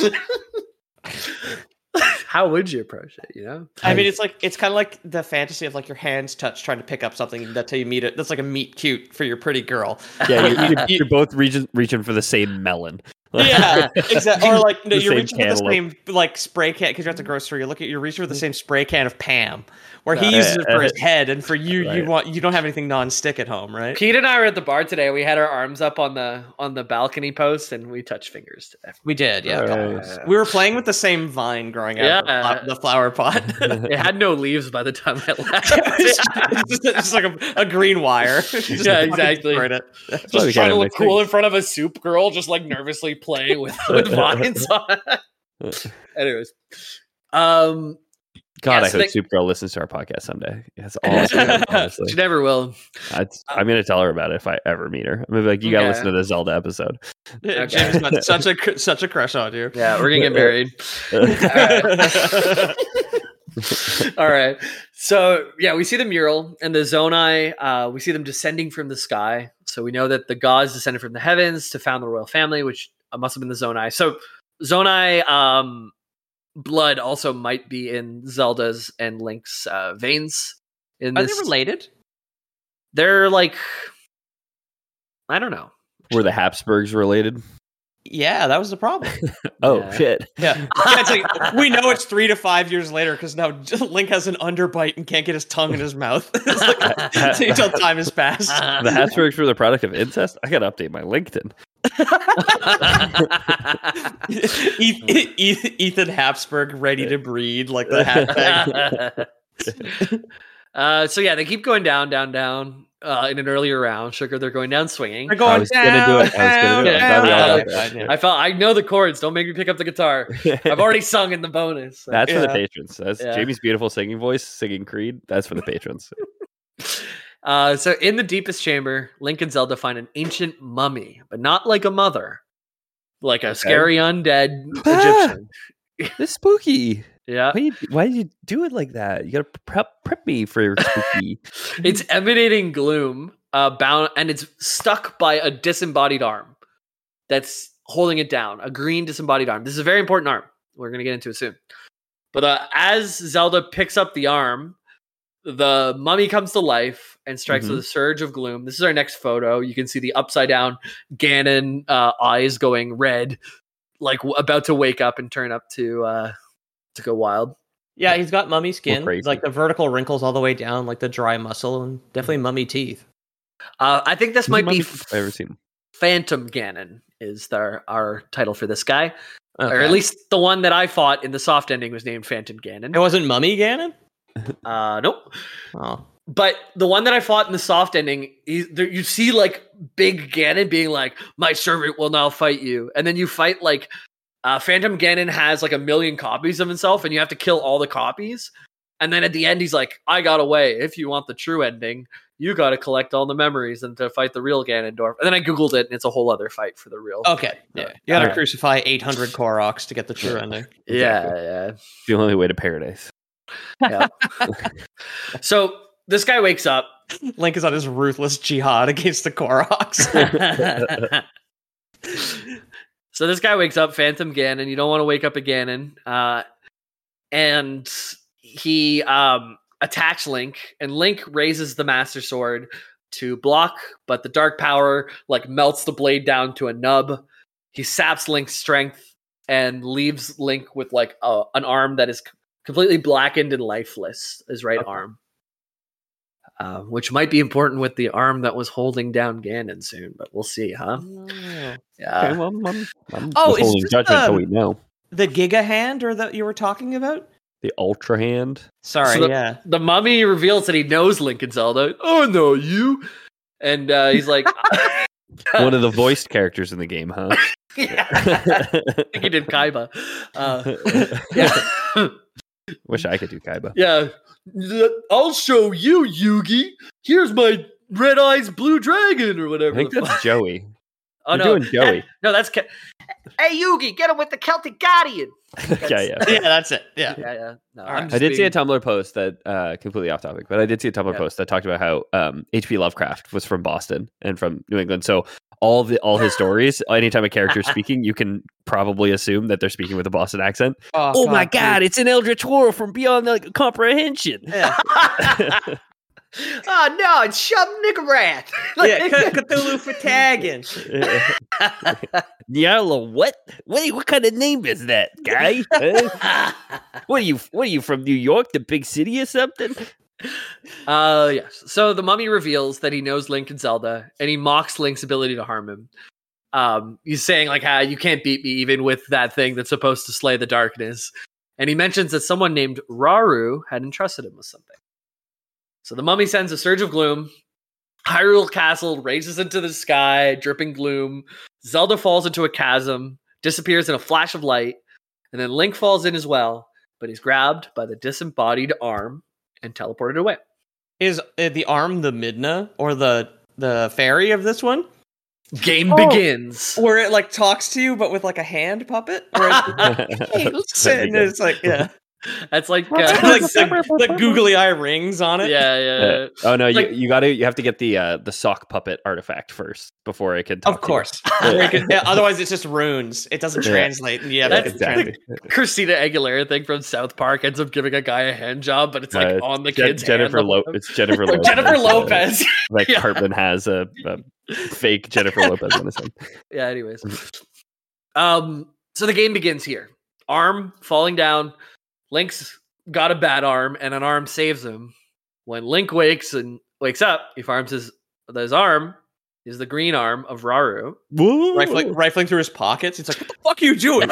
How would you approach it? You know, I mean, it's kind of like the fantasy of like your hands touch trying to pick up something that's how you meet it. That's like a meet cute for your pretty girl. Yeah, you're both reaching for the same melon. Yeah, exactly. Or like, no, The you're same reaching for the cantaloupe. same like spray can because you're at the grocery store. You're reaching for the same spray can of Pam, where he Yeah. uses it for his head, and for you, Right. you don't have anything non-stick at home, right? Pete and I were at the bar today. We had our arms up on the balcony post, and we touched fingers today. We did, yeah. Nice. We were playing with the same vine growing out of Yeah. the flower pot. It had no leaves by the time I left. it's just like a green wire. Just Yeah, fucking exactly. destroyed it. Why we Just trying kinda to look mix cool things. in front of a soup girl, just like nervously playing with vines on. Anyways, God, Yeah, I so hope they- Soup Girl listens to our podcast someday. That's all I can do, honestly. she never will. I'm going to tell her about it if I ever meet her. I'm going to be like, you got to Okay. listen to the Zelda episode. Yeah, James got such a crush on you. Yeah, we're gonna get married. All right. So yeah, we see the mural and the Zonai. We see them descending from the sky. So we know that the gods descended from the heavens to found the royal family, which must have been the Zonai. So Zonai blood also might be in Zelda's and Link's veins. In Are this, they related? They're like, I don't know. Were the Habsburgs related? Yeah, that was the problem. Oh, Yeah. shit. Yeah, it's like, we know it's 3 to 5 years later because now Link has an underbite and can't get his tongue in his mouth until time has passed. The Habsburgs were the product of incest? I got to update my LinkedIn. Ethan Habsburg ready to breed like the hashtag. So yeah, they keep going down. In an earlier round, Sugar, they're going down swinging. They're going I was gonna do it. I'm glad we all got that. I know the chords. Don't make me pick up the guitar. I've already sung in the bonus. so. That's for the Yeah. patrons. That's Yeah. Jamie's beautiful singing voice, singing Creed. That's for the patrons. So in the deepest chamber, Link and Zelda find an ancient mummy, but not like a mother, like a scary undead Egyptian. It's spooky. Yeah, Why did you do it like that? You got to prep me for spooky. it's emanating gloom, bound, and it's stuck by a disembodied arm that's holding it down. A green disembodied arm. This is a very important arm. We're gonna get into it soon. But as Zelda picks up the arm, the mummy comes to life and strikes with a surge of gloom. This is our next photo. You can see the upside down Ganon eyes going red, like about to wake up and turn up to go wild. Yeah, he's got mummy skin, crazy. like the vertical wrinkles all the way down, like the dry muscle, and definitely mummy teeth. I think this might be I've ever seen. Phantom Ganon is our title for this guy. Or Okay. at least the one that I fought in the soft ending was named Phantom Ganon. It wasn't Mummy Ganon? Nope. Oh. But the one that I fought in the soft ending, you see like big Ganon being like, "My servant will now fight you," and then you fight like Phantom Ganon has like 1 million copies of himself, and you have to kill all the copies. And then at the end, he's like, "I got away. If you want the true ending, you got to collect all the memories and to fight the real Ganondorf." And then I googled it, and it's a whole other fight for the real. Okay. Yeah. You gotta Alright. crucify 800 Koroks to get the true ending. Yeah. The only way to paradise. So this guy wakes up. Link is on his ruthless jihad against the Koroks. So this guy wakes up, Phantom Ganon. You don't want to wake up a Ganon. And he attacks Link, and Link raises the Master Sword to block, but the dark power like melts the blade down to a nub. He saps Link's strength and leaves Link with like an arm that is completely blackened and lifeless, his right arm. Which might be important with the arm that was holding down Ganon soon, but we'll see, huh? Okay, Yeah. well, I'm Oh, is withholding this judgment until we know. The Giga Hand or that you were talking about? The Ultra Hand. Sorry, So yeah. The mummy reveals that he knows Link and Zelda. "Oh, I know you." And he's like, One of the voiced characters in the game, huh? yeah. I think he did Kaiba. Yeah. Wish I could do Kaiba. Yeah. "I'll show you, Yugi. Here's my red eyes blue dragon," or I whatever. think the that's fuck. Joey. Oh, You're no. doing Joey. That's "Hey, Yugi, get him with the Celtic Guardian." Yeah. Yeah, that's it. Yeah. Yeah. No, All right. I'm I just did see a being- Tumblr post that completely off topic, but I did see a Tumblr Yeah. post that talked about how H.P. Lovecraft was from Boston and from New England. So all his stories, anytime a character is speaking, you can probably assume that they're speaking with a Boston accent. Oh my god, it's an eldritch horror from beyond the comprehension. Yeah. Oh no, it's Shub Niggurath. Yeah, Cthulhu for tagging. Diablo, what kind of name is that, guy? Huh? What are you from New York, the big city or something? Yes. So the mummy reveals that he knows Link and Zelda, and he mocks Link's ability to harm him. He's saying like, you can't beat me even with that thing that's supposed to slay the darkness. And he mentions that someone named Rauru had entrusted him with something. So the mummy sends a surge of gloom. Hyrule Castle races into the sky, dripping gloom. Zelda falls into a chasm, disappears in a flash of light, and then Link falls in as well, but he's grabbed by the disembodied arm and teleported away. Is the arm the Midna or the fairy of this one? Game begins. Where it like talks to you, but with like a hand puppet? Where it's, hey, listen. And it's like, yeah. That's like like the googly eye rings on it. Yeah. Oh no, Like- you have to get the sock puppet artifact first before it can talk Of course. Otherwise, it's just runes. It doesn't translate. Yeah, That's exactly. Christina Aguilera thing from South Park ends up giving a guy a hand job, but it's like on the kid's Jennifer hand. It's Jennifer Or Lopez. Jennifer Lopez. Like Yeah. Cartman has a fake Jennifer Lopez on his head. Yeah, anyways. So the game begins here. Arm falling down. Link's got a bad arm, and an arm saves him. When Link wakes up, he finds his arm is the green arm of Rauru. Rifling through his pockets. It's like, what the fuck are you doing?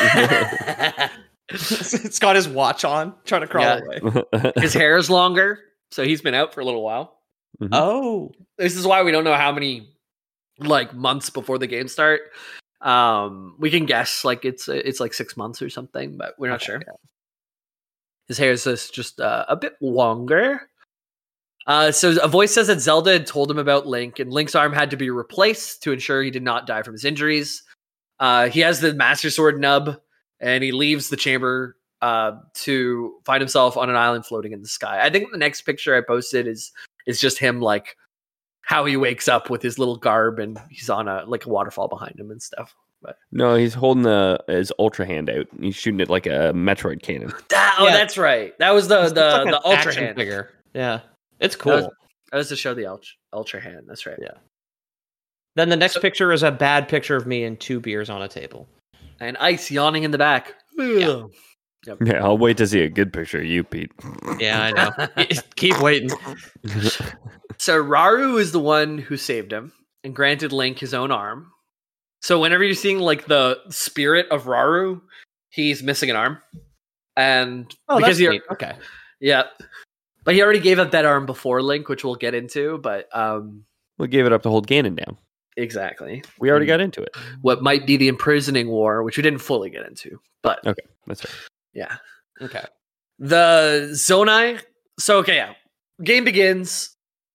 It's got his watch on, trying to crawl away. His hair is longer, so he's been out for a little while. Oh. This is why we don't know how many like months before the game start. We can guess like it's like 6 months or something, but we're not sure. His hair is just a bit longer. So a voice says that Zelda had told him about Link, and Link's arm had to be replaced to ensure he did not die from his injuries. He has the Master Sword nub, and he leaves the chamber to find himself on an island floating in the sky. I think the next picture I posted is just him like how he wakes up with his little garb, and he's on a waterfall behind him and stuff. But No, he's holding his ultra hand out. He's shooting it like a Metroid cannon. That's right. That was the It's like an ultra action hand figure. Yeah. It's cool. That was to show the ultra hand. That's right. Yeah. Then the next picture is a bad picture of me and 2 beers on a table. And Ice yawning in the back. Yeah. Yeah, I'll wait to see a good picture of you, Pete. Yeah, I know. Keep waiting. So Rauru is the one who saved him and granted Link his own arm. So whenever you're seeing like the spirit of Rauru, he's missing an arm. And because he okay. Yeah. But he already gave up that arm before Link, which we'll get into, but We gave it up to hold Ganon down. exactly. We already got into it. What might be the imprisoning war, which we didn't fully get into. But Okay, that's right. yeah. Okay. The Zonai. So game begins.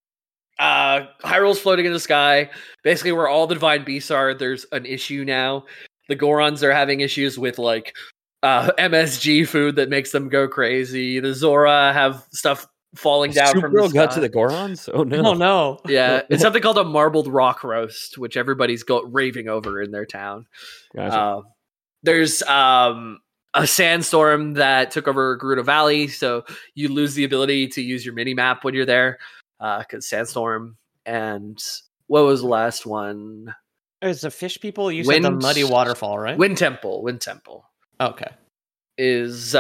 Hyrule's floating in the sky. Basically, where all the divine beasts are, there's an issue now. The Gorons are having issues with like MSG food that makes them go crazy. The Zora have stuff falling down from the Supergirl got sky. to the Gorons? Oh no. Oh, no. Yeah, it's something called a marbled rock roast, which everybody's raving over in their town. Gotcha. There's a sandstorm that took over Gerudo Valley, so you lose the ability to use your mini map when you're there because sandstorm. And what was the last one? It's the fish people. You said the muddy waterfall, right? Wind Temple. Okay. Is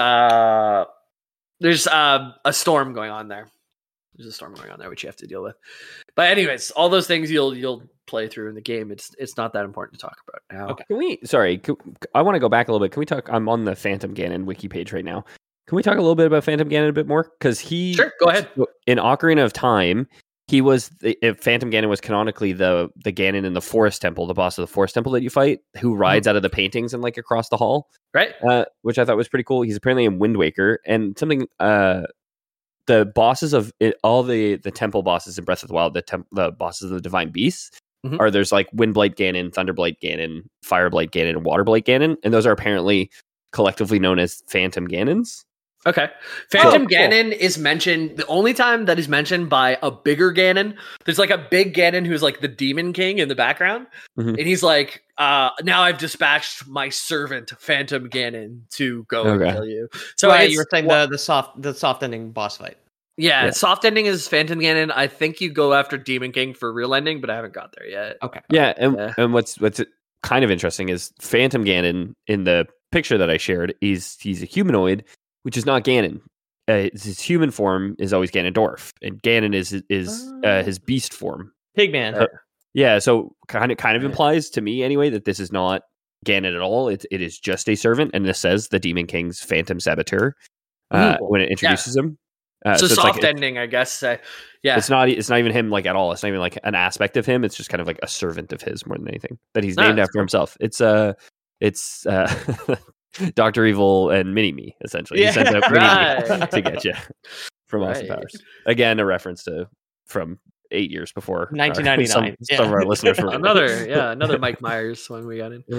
there's a storm going on there. There's a storm going on there which you have to deal with. But anyways, all those things you'll play through in the game. It's not that important to talk about now. Okay. I want to go back a little bit. Can we talk? I'm on the Phantom Ganon wiki page right now. Can we talk a little bit about Phantom Ganon a bit more? Because Sure, go ahead. In Ocarina of Time, he was Phantom Ganon was canonically the Ganon in the Forest Temple, the boss of the Forest Temple that you fight, who rides out of the paintings and like across the hall, Right? which I thought was pretty cool. He's apparently in Wind Waker, and something the bosses of all the temple bosses in Breath of the Wild, the bosses of the divine beasts, are there's like Windblight Ganon, Thunderblight Ganon, Fireblight Ganon, and Waterblight Ganon, and those are apparently collectively known as Phantom Ganons. Okay. Phantom Ganon is mentioned. The only time that is mentioned by a bigger Ganon, there's like a big Ganon who's like the Demon King in the background. Mhm. And he's like, now I've dispatched my servant, Phantom Ganon, to go and kill you. So Right, you were saying the soft ending boss fight. Yeah, soft ending is Phantom Ganon. I think you go after Demon King for real ending, but I haven't got there yet. Okay. Yeah, and what's kind of interesting is Phantom Ganon in the picture that I shared he's a humanoid, which is not Ganon. His human form is always Ganondorf, and Ganon is his beast form. Pigman. Yeah, so kind of implies to me anyway that this is not Ganon at all. It is just a servant, and this says the Demon King's Phantom Saboteur when it introduces him. So soft ending, I guess. Yeah, it's not even him like at all. It's not even like an aspect of him. It's just kind of like a servant of his more than anything that he's named after himself. It's Dr. Evil and Mini-Me, essentially. He sends out Mini-Me to get you from Austin Powers. Again, a reference from 8 years before 1999. Some of our listeners were another Mike Myers one we got in.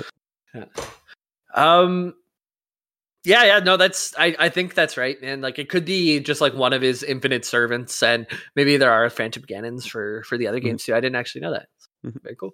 No, that's I think that's right, man. Like it could be just like one of his infinite servants, and maybe there are Phantom Ganons for the other games too. I didn't actually know that. Very cool.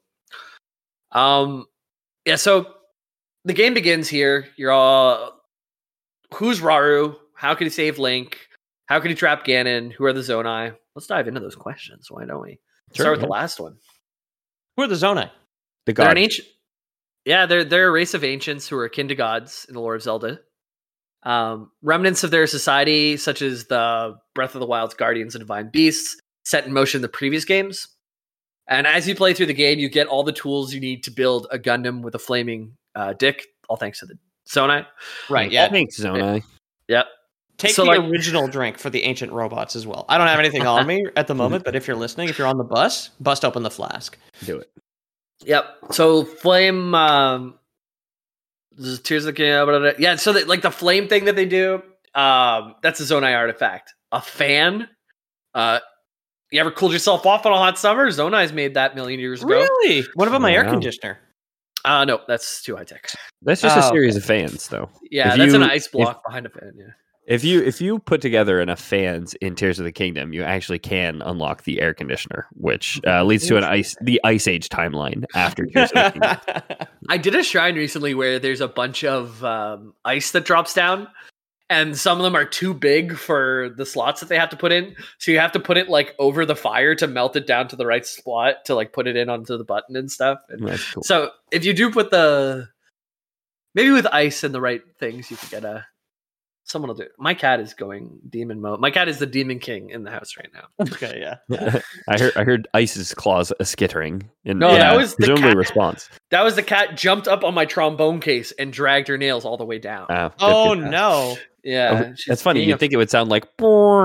So the game begins here. You're all, who's Rauru? How can he save Link? How can he trap Ganon? Who are the Zonai? Let's dive into those questions. Why don't we start with the last one? Who are the Zonai? The god. They're an ancient. Yeah, they're a race of ancients who are akin to gods in the lore of Zelda. Remnants of their society, such as the Breath of the Wild's guardians and divine beasts, set in motion the previous games. And as you play through the game, you get all the tools you need to build a Gundam with a flaming dick, all thanks to the Zonai. Right, yeah. Thanks, Zonai. Yep. Take the original drink for the ancient robots as well. I don't have anything on me at the moment, but if you're listening, if you're on the bus, bust open the flask. Do it. Yep. So flame, Tears of the King. Yeah. So like the flame thing that they do, that's a Zonai artifact. A fan. You ever cooled yourself off on a hot summer? Zonai's made that million years ago. Really? What about my air conditioner? No, that's too high tech. That's just a series of fans, though. Yeah, that's an ice block behind a fan. Yeah. If you put together enough fans in Tears of the Kingdom, you actually can unlock the air conditioner, which leads to the Ice Age timeline after Tears of the Kingdom. I did a shrine recently where there's a bunch of ice that drops down, and some of them are too big for the slots that they have to put in. So you have to put it like over the fire to melt it down to the right spot to like put it in onto the button and stuff. And that's cool. So if you do put maybe with ice and the right things, you could get someone will do it. My cat is going demon mode. My cat is the Demon King in the house right now. Okay, yeah. I heard Ice's claws a skittering. That was the presumably cat. Response. That was the cat jumped up on my trombone case and dragged her nails all the way down. Oh no! Yeah, that's funny. You'd think it would sound like. She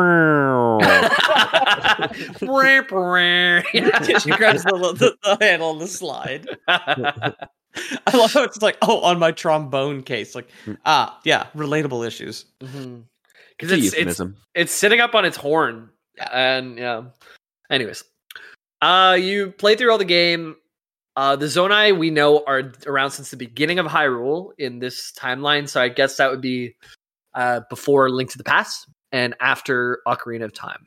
grabs the handle on the slide. I love how it's like, on my trombone case. Like, yeah, relatable issues. Because it's sitting up on its horn. And yeah. Anyways. You play through all the game. The Zonai we know are around since the beginning of Hyrule in this timeline. So I guess that would be before Link to the Past and after Ocarina of Time.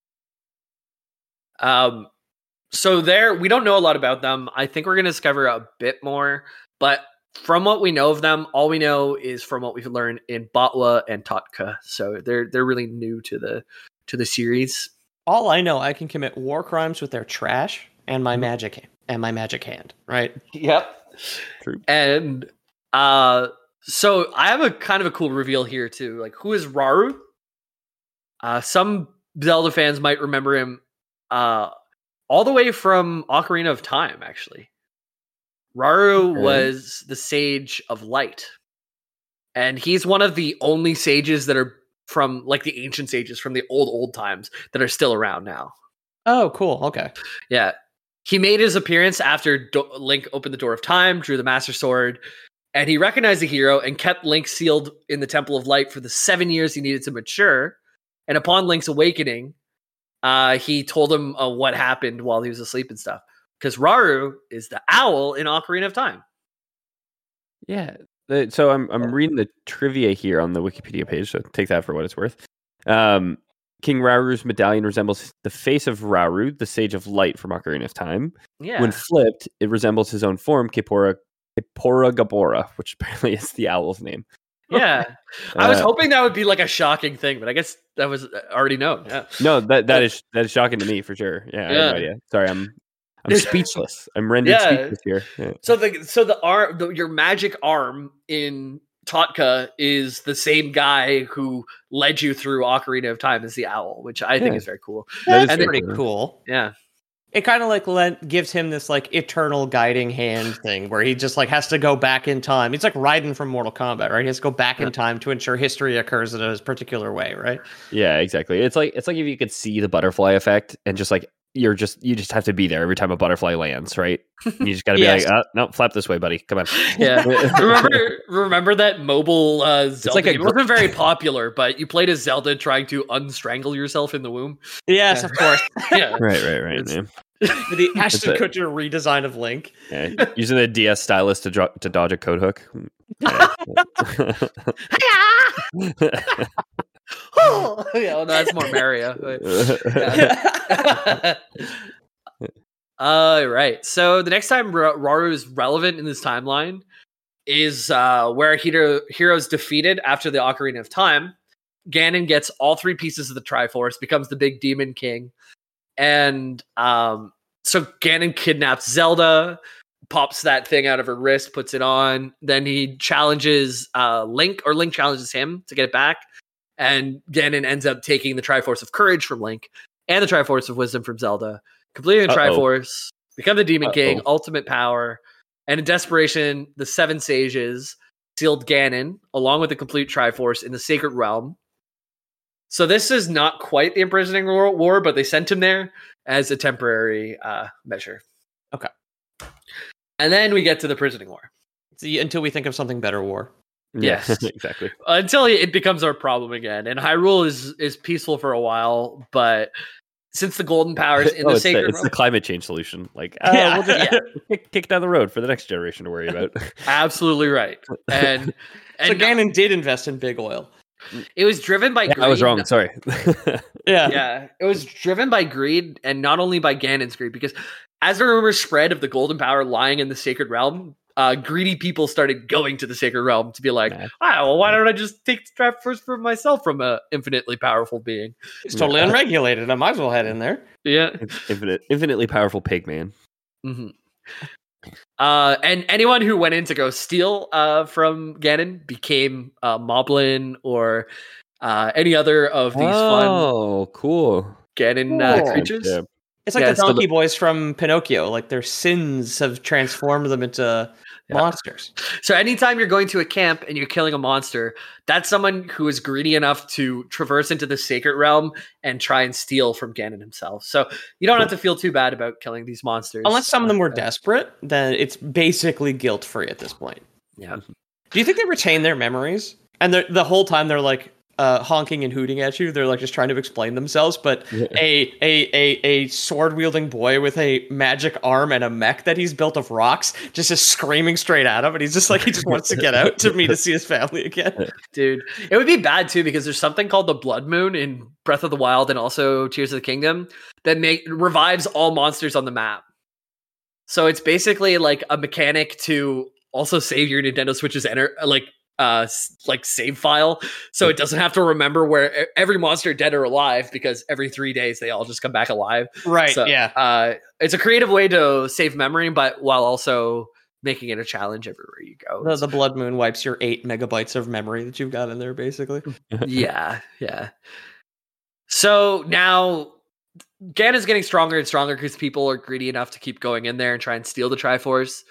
So we don't know a lot about them. I think we're going to discover a bit more, but from what we know of them, all we know is from what we've learned in Botwa and Totka. So they're really new to the series. All I know, I can commit war crimes with their trash and my magic hand, right? Yep. True. And so I have a kind of a cool reveal here too. Like, who is Rauru? Some Zelda fans might remember him all the way from Ocarina of Time, actually. Rauru was the Sage of Light. And he's one of the only sages that are from, like, the ancient sages from the old times that are still around now. Oh, cool. Okay. Yeah. He made his appearance after Link opened the Door of Time, drew the Master Sword, and he recognized the hero and kept Link sealed in the Temple of Light for the 7 years he needed to mature. And upon Link's awakening, he told him what happened while he was asleep and stuff. Because Rauru is the owl in Ocarina of Time. Yeah. So I'm reading the trivia here on the Wikipedia page, so take that for what it's worth. King Rauru's medallion resembles the face of Rauru, the Sage of Light from Ocarina of Time. Yeah. When flipped, it resembles his own form, Kipora Gabora, which apparently is the owl's name. Yeah. I was hoping that would be like a shocking thing, but I guess that was already known. Yeah. No, that is shocking to me for sure. Yeah, I have no idea. Sorry, I'm speechless. I'm rendered speechless here. Yeah. So the arm, your magic arm in Totka is the same guy who led you through Ocarina of Time as the owl, which I think is very cool. That's pretty cool. Yeah. It kind of like gives him this like eternal guiding hand thing where he just like has to go back in time. It's like Raiden from Mortal Kombat, right? He has to go back in time to ensure history occurs in a particular way, right? Yeah, exactly. It's like if you could see the butterfly effect and just like you just have to be there every time a butterfly lands, right? You just got to be Yes. like, no, flap this way, buddy. Come on. Yeah. remember that mobile Zelda like game? It wasn't very popular, but you played as Zelda trying to unstrangle yourself in the womb. Yes, of course. Yeah. Right. It's- Man. The Ashton Kutcher redesign of Link. Yeah, using the DS stylus to dodge a code hook. Yeah. Oh, yeah, well, no, that's more Mario. Right. So the next time Rauru is relevant in this timeline is where Hero's defeated after the Ocarina of Time. Ganon gets all 3 pieces of the Triforce, becomes the big demon king, and so Ganon kidnaps Zelda, pops that thing out of her wrist, puts it on. Then he challenges Link, or Link challenges him to get it back. And Ganon ends up taking the Triforce of Courage from Link and the Triforce of Wisdom from Zelda, completing the Triforce, become the Demon King, ultimate power. And in desperation, the 7 sages sealed Ganon, along with the complete Triforce, in the Sacred Realm. So this is not quite the Imprisoning War, but they sent him there as a temporary measure. Okay. And then we get to the Prisoning War. See, until we think of something better, war. Yes. Exactly. Until it becomes our problem again. And Hyrule is peaceful for a while, but since the golden powers in the Sacred it's Realm... the climate change solution. Like, Yeah. we'll just kick down the road for the next generation to worry about. Absolutely right. And So Ganon did invest in big oil. it was driven by greed. I was wrong. Sorry. Yeah, it was driven by greed, and not only by Ganon's greed, because as the rumors spread of the golden power lying in the Sacred Realm, greedy people started going to the Sacred Realm to be like, well, why don't I just take the Triforce for myself from an infinitely powerful being? It's totally unregulated. I might as well head in there. Yeah. Infinitely powerful pig man. Mm-hmm. And anyone who went in to go steal from Ganon became Moblin or any other of these fun cool Ganon creatures. Yeah. It's like the Donkey Boys from Pinocchio. Like their sins have transformed them into monsters. So anytime you're going to a camp and you're killing a monster, that's someone who is greedy enough to traverse into the Sacred Realm and try and steal from Ganon himself. So you don't have to feel too bad about killing these monsters. Unless some of them were desperate, then it's basically guilt-free at this point. Yeah. Do you think they retain their memories? And the whole time they're like honking and hooting at you. They're like just trying to explain themselves. But a sword-wielding boy with a magic arm and a mech that he's built of rocks just is screaming straight at him. And he's just like, he just wants to get out to me to see his family again. Dude, it would be bad too, because there's something called the Blood Moon in Breath of the Wild and also Tears of the Kingdom that revives all monsters on the map. So it's basically like a mechanic to also save your Nintendo Switch's save file, so it doesn't have to remember where every monster, dead or alive, because every 3 days they all just come back alive. Right. So, yeah. It's a creative way to save memory, but while also making it a challenge everywhere you go. The Blood Moon wipes your 8 megabytes of memory that you've got in there, basically. Yeah. So now Ganon's getting stronger and stronger because people are greedy enough to keep going in there and try and steal the Triforce.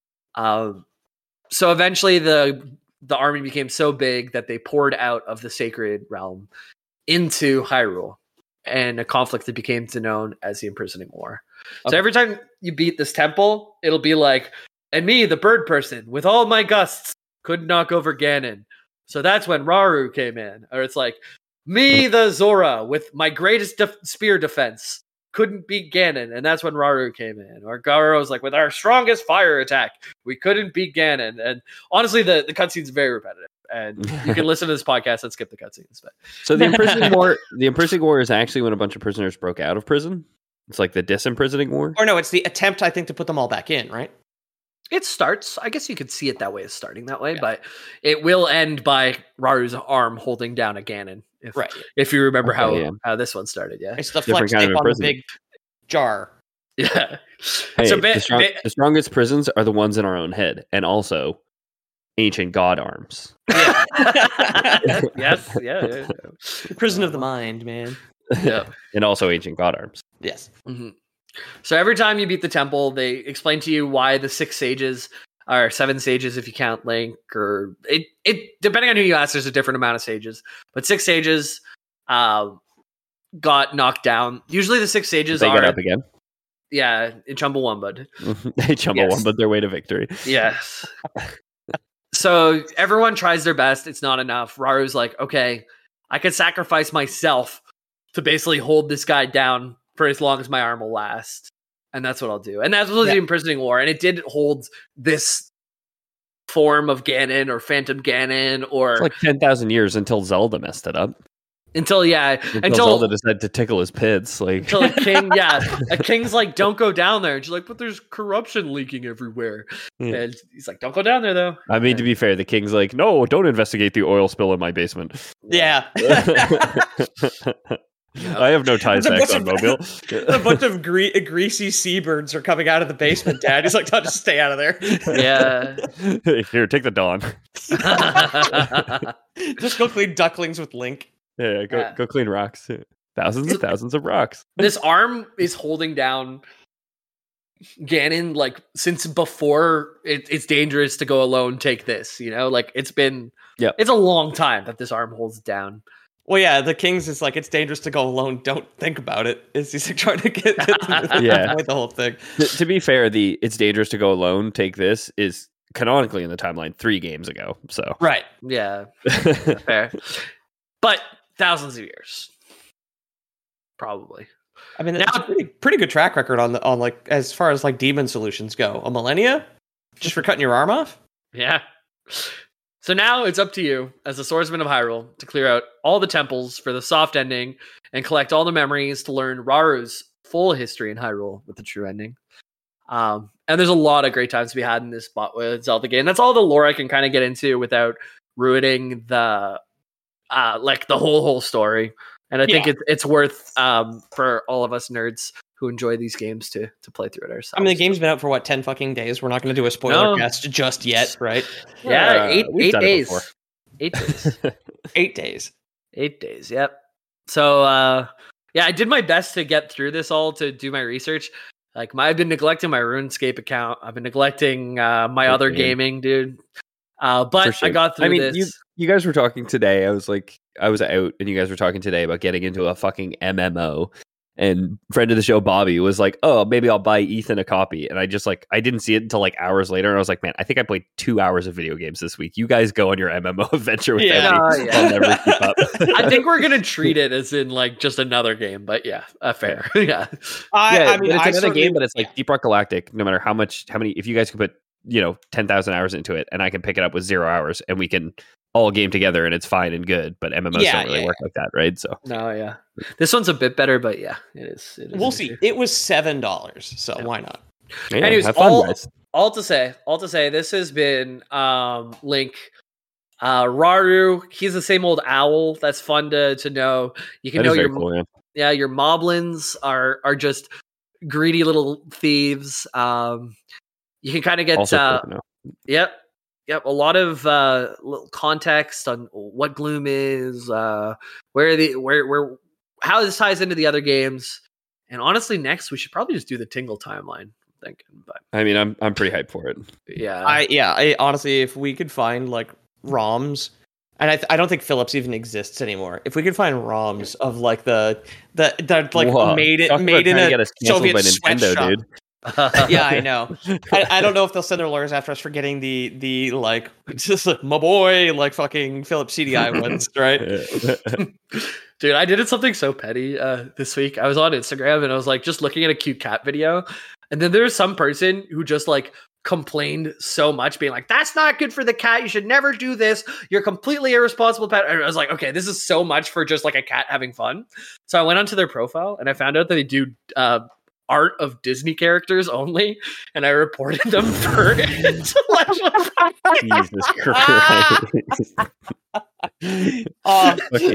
So eventually the army became so big that they poured out of the Sacred Realm into Hyrule, and a conflict that became known as the Imprisoning War. Okay. So every time you beat this temple, it'll be like, and me, the bird person, with all my gusts, could knock over Ganon. So that's when Rauru came in. Or it's like, me, the Zora, with my greatest spear defense, couldn't beat Ganon, and that's when Rauru came in. Or Garo's like, with our strongest fire attack, we couldn't beat Ganon. And honestly, the cutscene's very repetitive. And you can listen to this podcast and skip the cutscenes. But so the Imprisoning War is actually when a bunch of prisoners broke out of prison. It's like the Disimprisoning War. Or no, it's the attempt, I think, to put them all back in, right? It starts, I guess you could see it that way as starting that way, but it will end by Raru's arm holding down a Ganon. If you remember how this one started, It's the flex tape on the big jar. Yeah. Hey, the strongest prisons are the ones in our own head, and also ancient god arms. Yeah. Yes. Yeah. Prison of the mind, man. Yeah. And also ancient god arms. Yes. Mm-hmm. So every time you beat the temple, they explain to you why the 6 sages are 7 sages if you count Link, or it depending on who you ask, there's a different amount of sages. But 6 sages got knocked down. Usually the 6 sages they got up again. Yeah, in Chumbawamba. They Chumbawamba their way to victory. Yes. So everyone tries their best. It's not enough. Raru's like, okay, I could sacrifice myself to basically hold this guy down for as long as my arm will last. And that's what I'll do. And that was the imprisoning war. And it did hold this form of Ganon or Phantom Ganon or... It's like 10,000 years until Zelda messed it up. Until Zelda decided to tickle his pits. Until a king, a king's like, don't go down there. And she's like, but there's corruption leaking everywhere. And he's like, don't go down there, though. I mean, to be fair, the king's like, no, don't investigate the oil spill in my basement. Yeah. I have no ties to ExxonMobil. A bunch of greasy seabirds are coming out of the basement, Dad. He's like, no, just stay out of there. Yeah. Here, take the Dawn. Just go clean ducklings with Link. Yeah, go clean rocks. Thousands and thousands of rocks. This arm is holding down Ganon, like, since before it's dangerous to go alone, take this, you know? Like, it's a long time that this arm holds down. Well, yeah, the King's is like, it's dangerous to go alone. Don't think about it. He's like trying to get the whole thing. To be fair, it's dangerous to go alone. Take this is canonically in the timeline 3 games ago. So right, yeah, fair. But thousands of years, probably. I mean, that's a pretty good track record on like as far as like demon solutions go. A millennia, just for cutting your arm off. Yeah. So now it's up to you, as the Swordsman of Hyrule, to clear out all the temples for the soft ending and collect all the memories to learn Raru's full history in Hyrule with the true ending. And there's a lot of great times to be had in this Zelda game. That's all the lore I can kind of get into without ruining the the whole story. And I think it's worth for all of us nerds who enjoy these games to play through it ourselves. I mean, the game's been out for 10 fucking days. We're not going to do a spoiler cast just yet, right? Yeah, 8 days. 8 days. 8 days. 8 days. Yep. So I did my best to get through this all, to do my research. Like, I've been neglecting my RuneScape account. I've been neglecting my other gaming, dude. But sure. I got through this. You guys were talking today. I was out, and you guys were talking today about getting into a fucking MMO. And friend of the show, Bobby, was like, oh, maybe I'll buy Ethan a copy. And I just I didn't see it until hours later. And I was like, man, I think I played 2 hours of video games this week. You guys go on your MMO adventure without me. I'll never keep up. I think we're going to treat it as in just another game. But yeah, fair. Yeah. I mean, it's another game, but it's like Deep Rock Galactic, no matter how many, if you guys could put, 10,000 hours into it, and I can pick it up with 0 hours, and we can all game together and it's fine and good, but MMOs don't really work like that, right? So this one's a bit better, but it is we'll see. It was $7, so why not? Anyways, all to say this has been Link, Raru. He's the same old owl. That's fun to know. You can know your your moblins are just greedy little thieves. You can kind of get Yep, a lot of little context on what Gloom is, where how this ties into the other games, and honestly, next we should probably just do the Tingle timeline. I'm thinking, but I mean, I'm pretty hyped for it. Yeah, I honestly, if we could find ROMs, and I don't think Philips even exists anymore. If we could find ROMs of the made in a Soviet sweatshop. Dude. Yeah, I know. I don't know if they'll send their lawyers after us for getting the just my boy fucking Philips CDI ones, right? Dude, I did something so petty this week. I was on Instagram and I was just looking at a cute cat video, and then there's some person who just complained so much, being like, "That's not good for the cat. You should never do this. You're completely irresponsible pet." And I was like, "Okay, this is so much for just a cat having fun." So I went onto their profile and I found out that they do art of Disney characters only, and I reported them for intellectual property. Jesus Christ. Okay,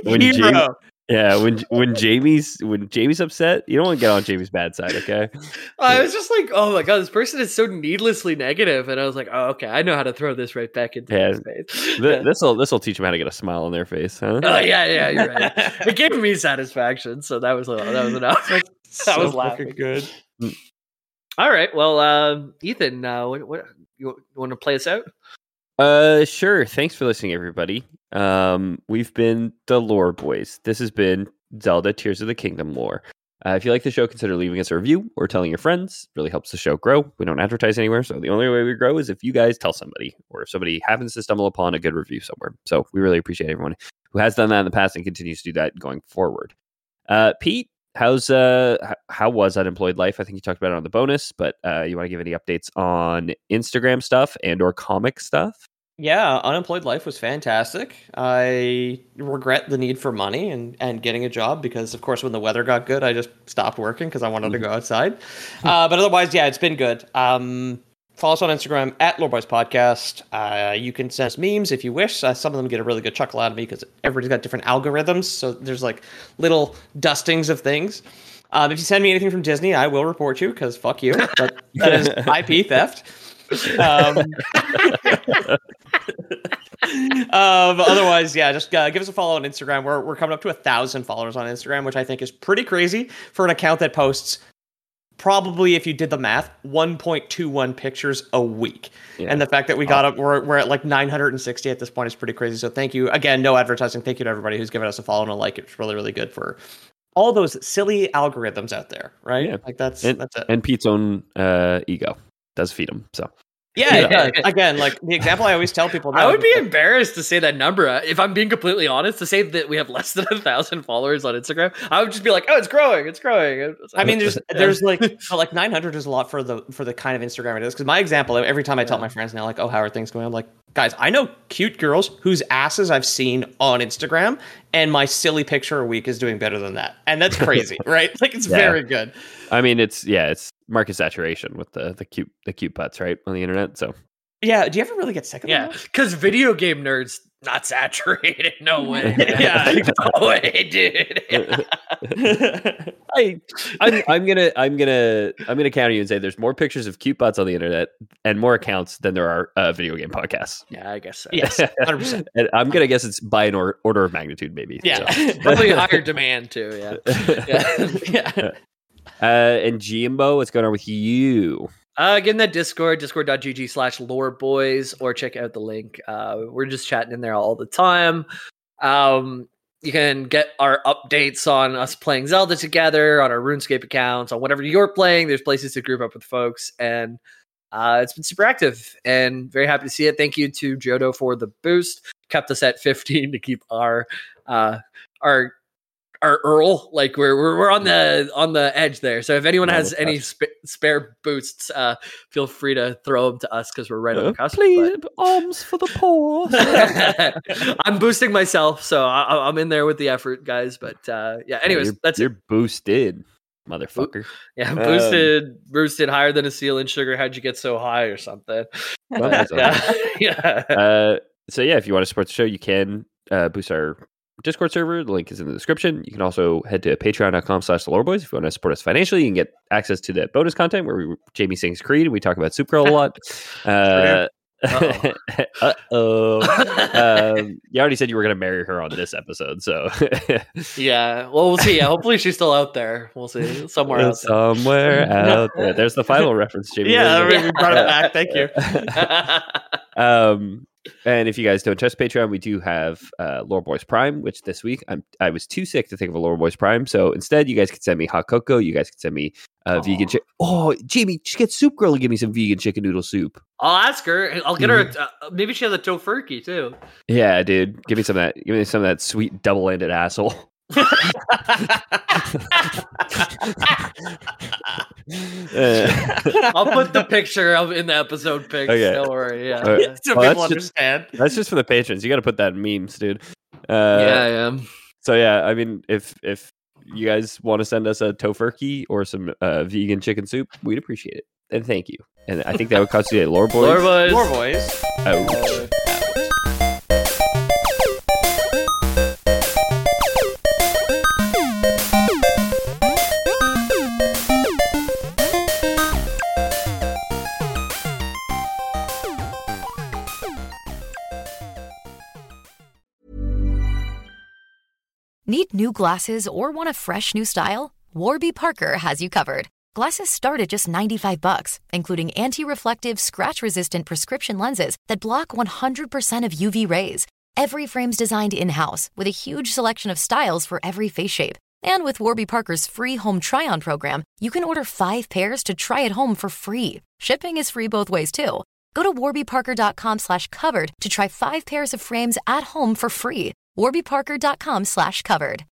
when Jamie's upset, you don't want to get on Jamie's bad side, okay? I was just like, oh my god, this person is so needlessly negative, and I was like, oh, okay, I know how to throw this right back into his face. This will teach them how to get a smile on their face, huh? Oh yeah, you're right. It gave me satisfaction, so that was enough. I was laughing. Good. All right, well, Ethan, what you want to play us out? Sure. Thanks for listening, everybody. We've been the Lore Boys. This has been Zelda Tears of the Kingdom lore. If you like the show, consider leaving us a review or telling your friends. It really helps the show grow. We don't advertise anywhere, so the only way we grow is if you guys tell somebody, or if somebody happens to stumble upon a good review somewhere. So we really appreciate everyone who has done that in the past and continues to do that going forward. Pete, how was unemployed life? I think you talked about it on the bonus, but you want to give any updates on Instagram stuff and or comic stuff? Yeah, unemployed life was fantastic. I regret the need for money and getting a job because, of course, when the weather got good, I just stopped working because I wanted to go outside. But otherwise, yeah, it's been good. Follow us on Instagram at Loreboys Podcast. You can send us memes if you wish. Some of them get a really good chuckle out of me because everybody's got different algorithms. So there's like little dustings of things. If you send me anything from Disney, I will report you because fuck you. But that is IP theft. Otherwise, yeah, just give us a follow on Instagram. We're coming up to 1,000 followers on Instagram, which I think is pretty crazy for an account that posts probably, if you did the math, 1.21 pictures a week. Yeah. And the fact that we got up, we're at like 960 at this point is pretty crazy. So thank you again. No advertising. Thank you to everybody who's given us a follow and a like. It's really, really good for all those silly algorithms out there, right? Yeah. Like that's it. And Pete's own ego does feed him. So. Yeah, again, like the example I always tell people. I would be embarrassed to say that number. If I'm being completely honest, to say that we have less than 1,000 followers on Instagram, I would just be like, "Oh, it's growing, it's growing." I mean, there's like 900 is a lot for the kind of Instagram it is. Because my example, every time I tell my friends now, like, "Oh, how are things going?" I'm like, guys, I know cute girls whose asses I've seen on Instagram, and my silly picture a week is doing better than that, and that's crazy, right? Like, it's very good. I mean, it's market saturation with the cute butts, right, on the internet. So yeah, do you ever really get sick of that? Yeah, because video game nerds not saturated. No way. Yeah, no way, dude. I'm gonna counter you and say there's more pictures of cute butts on the internet and more accounts than there are video game podcasts. Yeah, I guess so. Yes, 100%. And I'm gonna guess it's by an order of magnitude, maybe. Yeah, so. probably higher demand too. Yeah. And Jimbo, what's going on with you? Get in that discord.gg/loreboys, or check out the link. We're just chatting in there all the time. You can get our updates on us playing Zelda together, on our RuneScape accounts, on whatever you're playing. There's places to group up with folks, and it's been super active and very happy to see it. Thank you to Jodo for the boost. Kept us at 15 to keep our Earl, like we're on the edge there. So if anyone has any spare boosts, feel free to throw them to us because we're right on the cusp. Please, arms for the poor. I'm boosting myself, so I'm in there with the effort, guys. But yeah, anyways, you're boosted, motherfucker. Yeah, boosted higher than a ceiling. Sugar, how'd you get so high or something? Yeah. So yeah, if you want to support the show, you can boost our Discord server. The link is in the description. You can also head to patreon.com/theloreboys if you want to support us financially. You can get access to that bonus content where Jamie sings Creed and we talk about Supergirl a lot. You already said you were going to marry her on this episode, so yeah. Well, we'll see. Yeah, hopefully she's still out there. We'll see somewhere out there. There's the final reference, Jamie. Yeah, we brought it back. Thank you. And if you guys don't trust Patreon, we do have Lore Boys Prime, which this week I was too sick to think of a Lore Boys Prime. So instead, you guys can send me hot cocoa. You guys can send me vegan chicken. Oh, Jamie, just get Soup Girl to give me some vegan chicken noodle soup. I'll ask her. I'll get her. Maybe she has a tofurkey too. Yeah, dude, give me some of that. Give me some of that sweet double-ended asshole. I'll put the picture in the episode pics. Okay. Don't worry. Yeah, right. So people understand. That's just for the patrons. You got to put that in memes, dude. Yeah, I am. So yeah, I mean, if you guys want to send us a tofurkey or some vegan chicken soup, we'd appreciate it. And thank you. And I think that would constitute Lore Boys. Lore Boys. Lore Boys. Ouch. Need new glasses or want a fresh new style? Warby Parker has you covered. Glasses start at just $95, including anti-reflective, scratch-resistant prescription lenses that block 100% of UV rays. Every frame's designed in-house with a huge selection of styles for every face shape. And with Warby Parker's free home try-on program, you can order 5 pairs to try at home for free. Shipping is free both ways, too. Go to warbyparker.com/covered to try 5 pairs of frames at home for free. warbyparker.com/covered.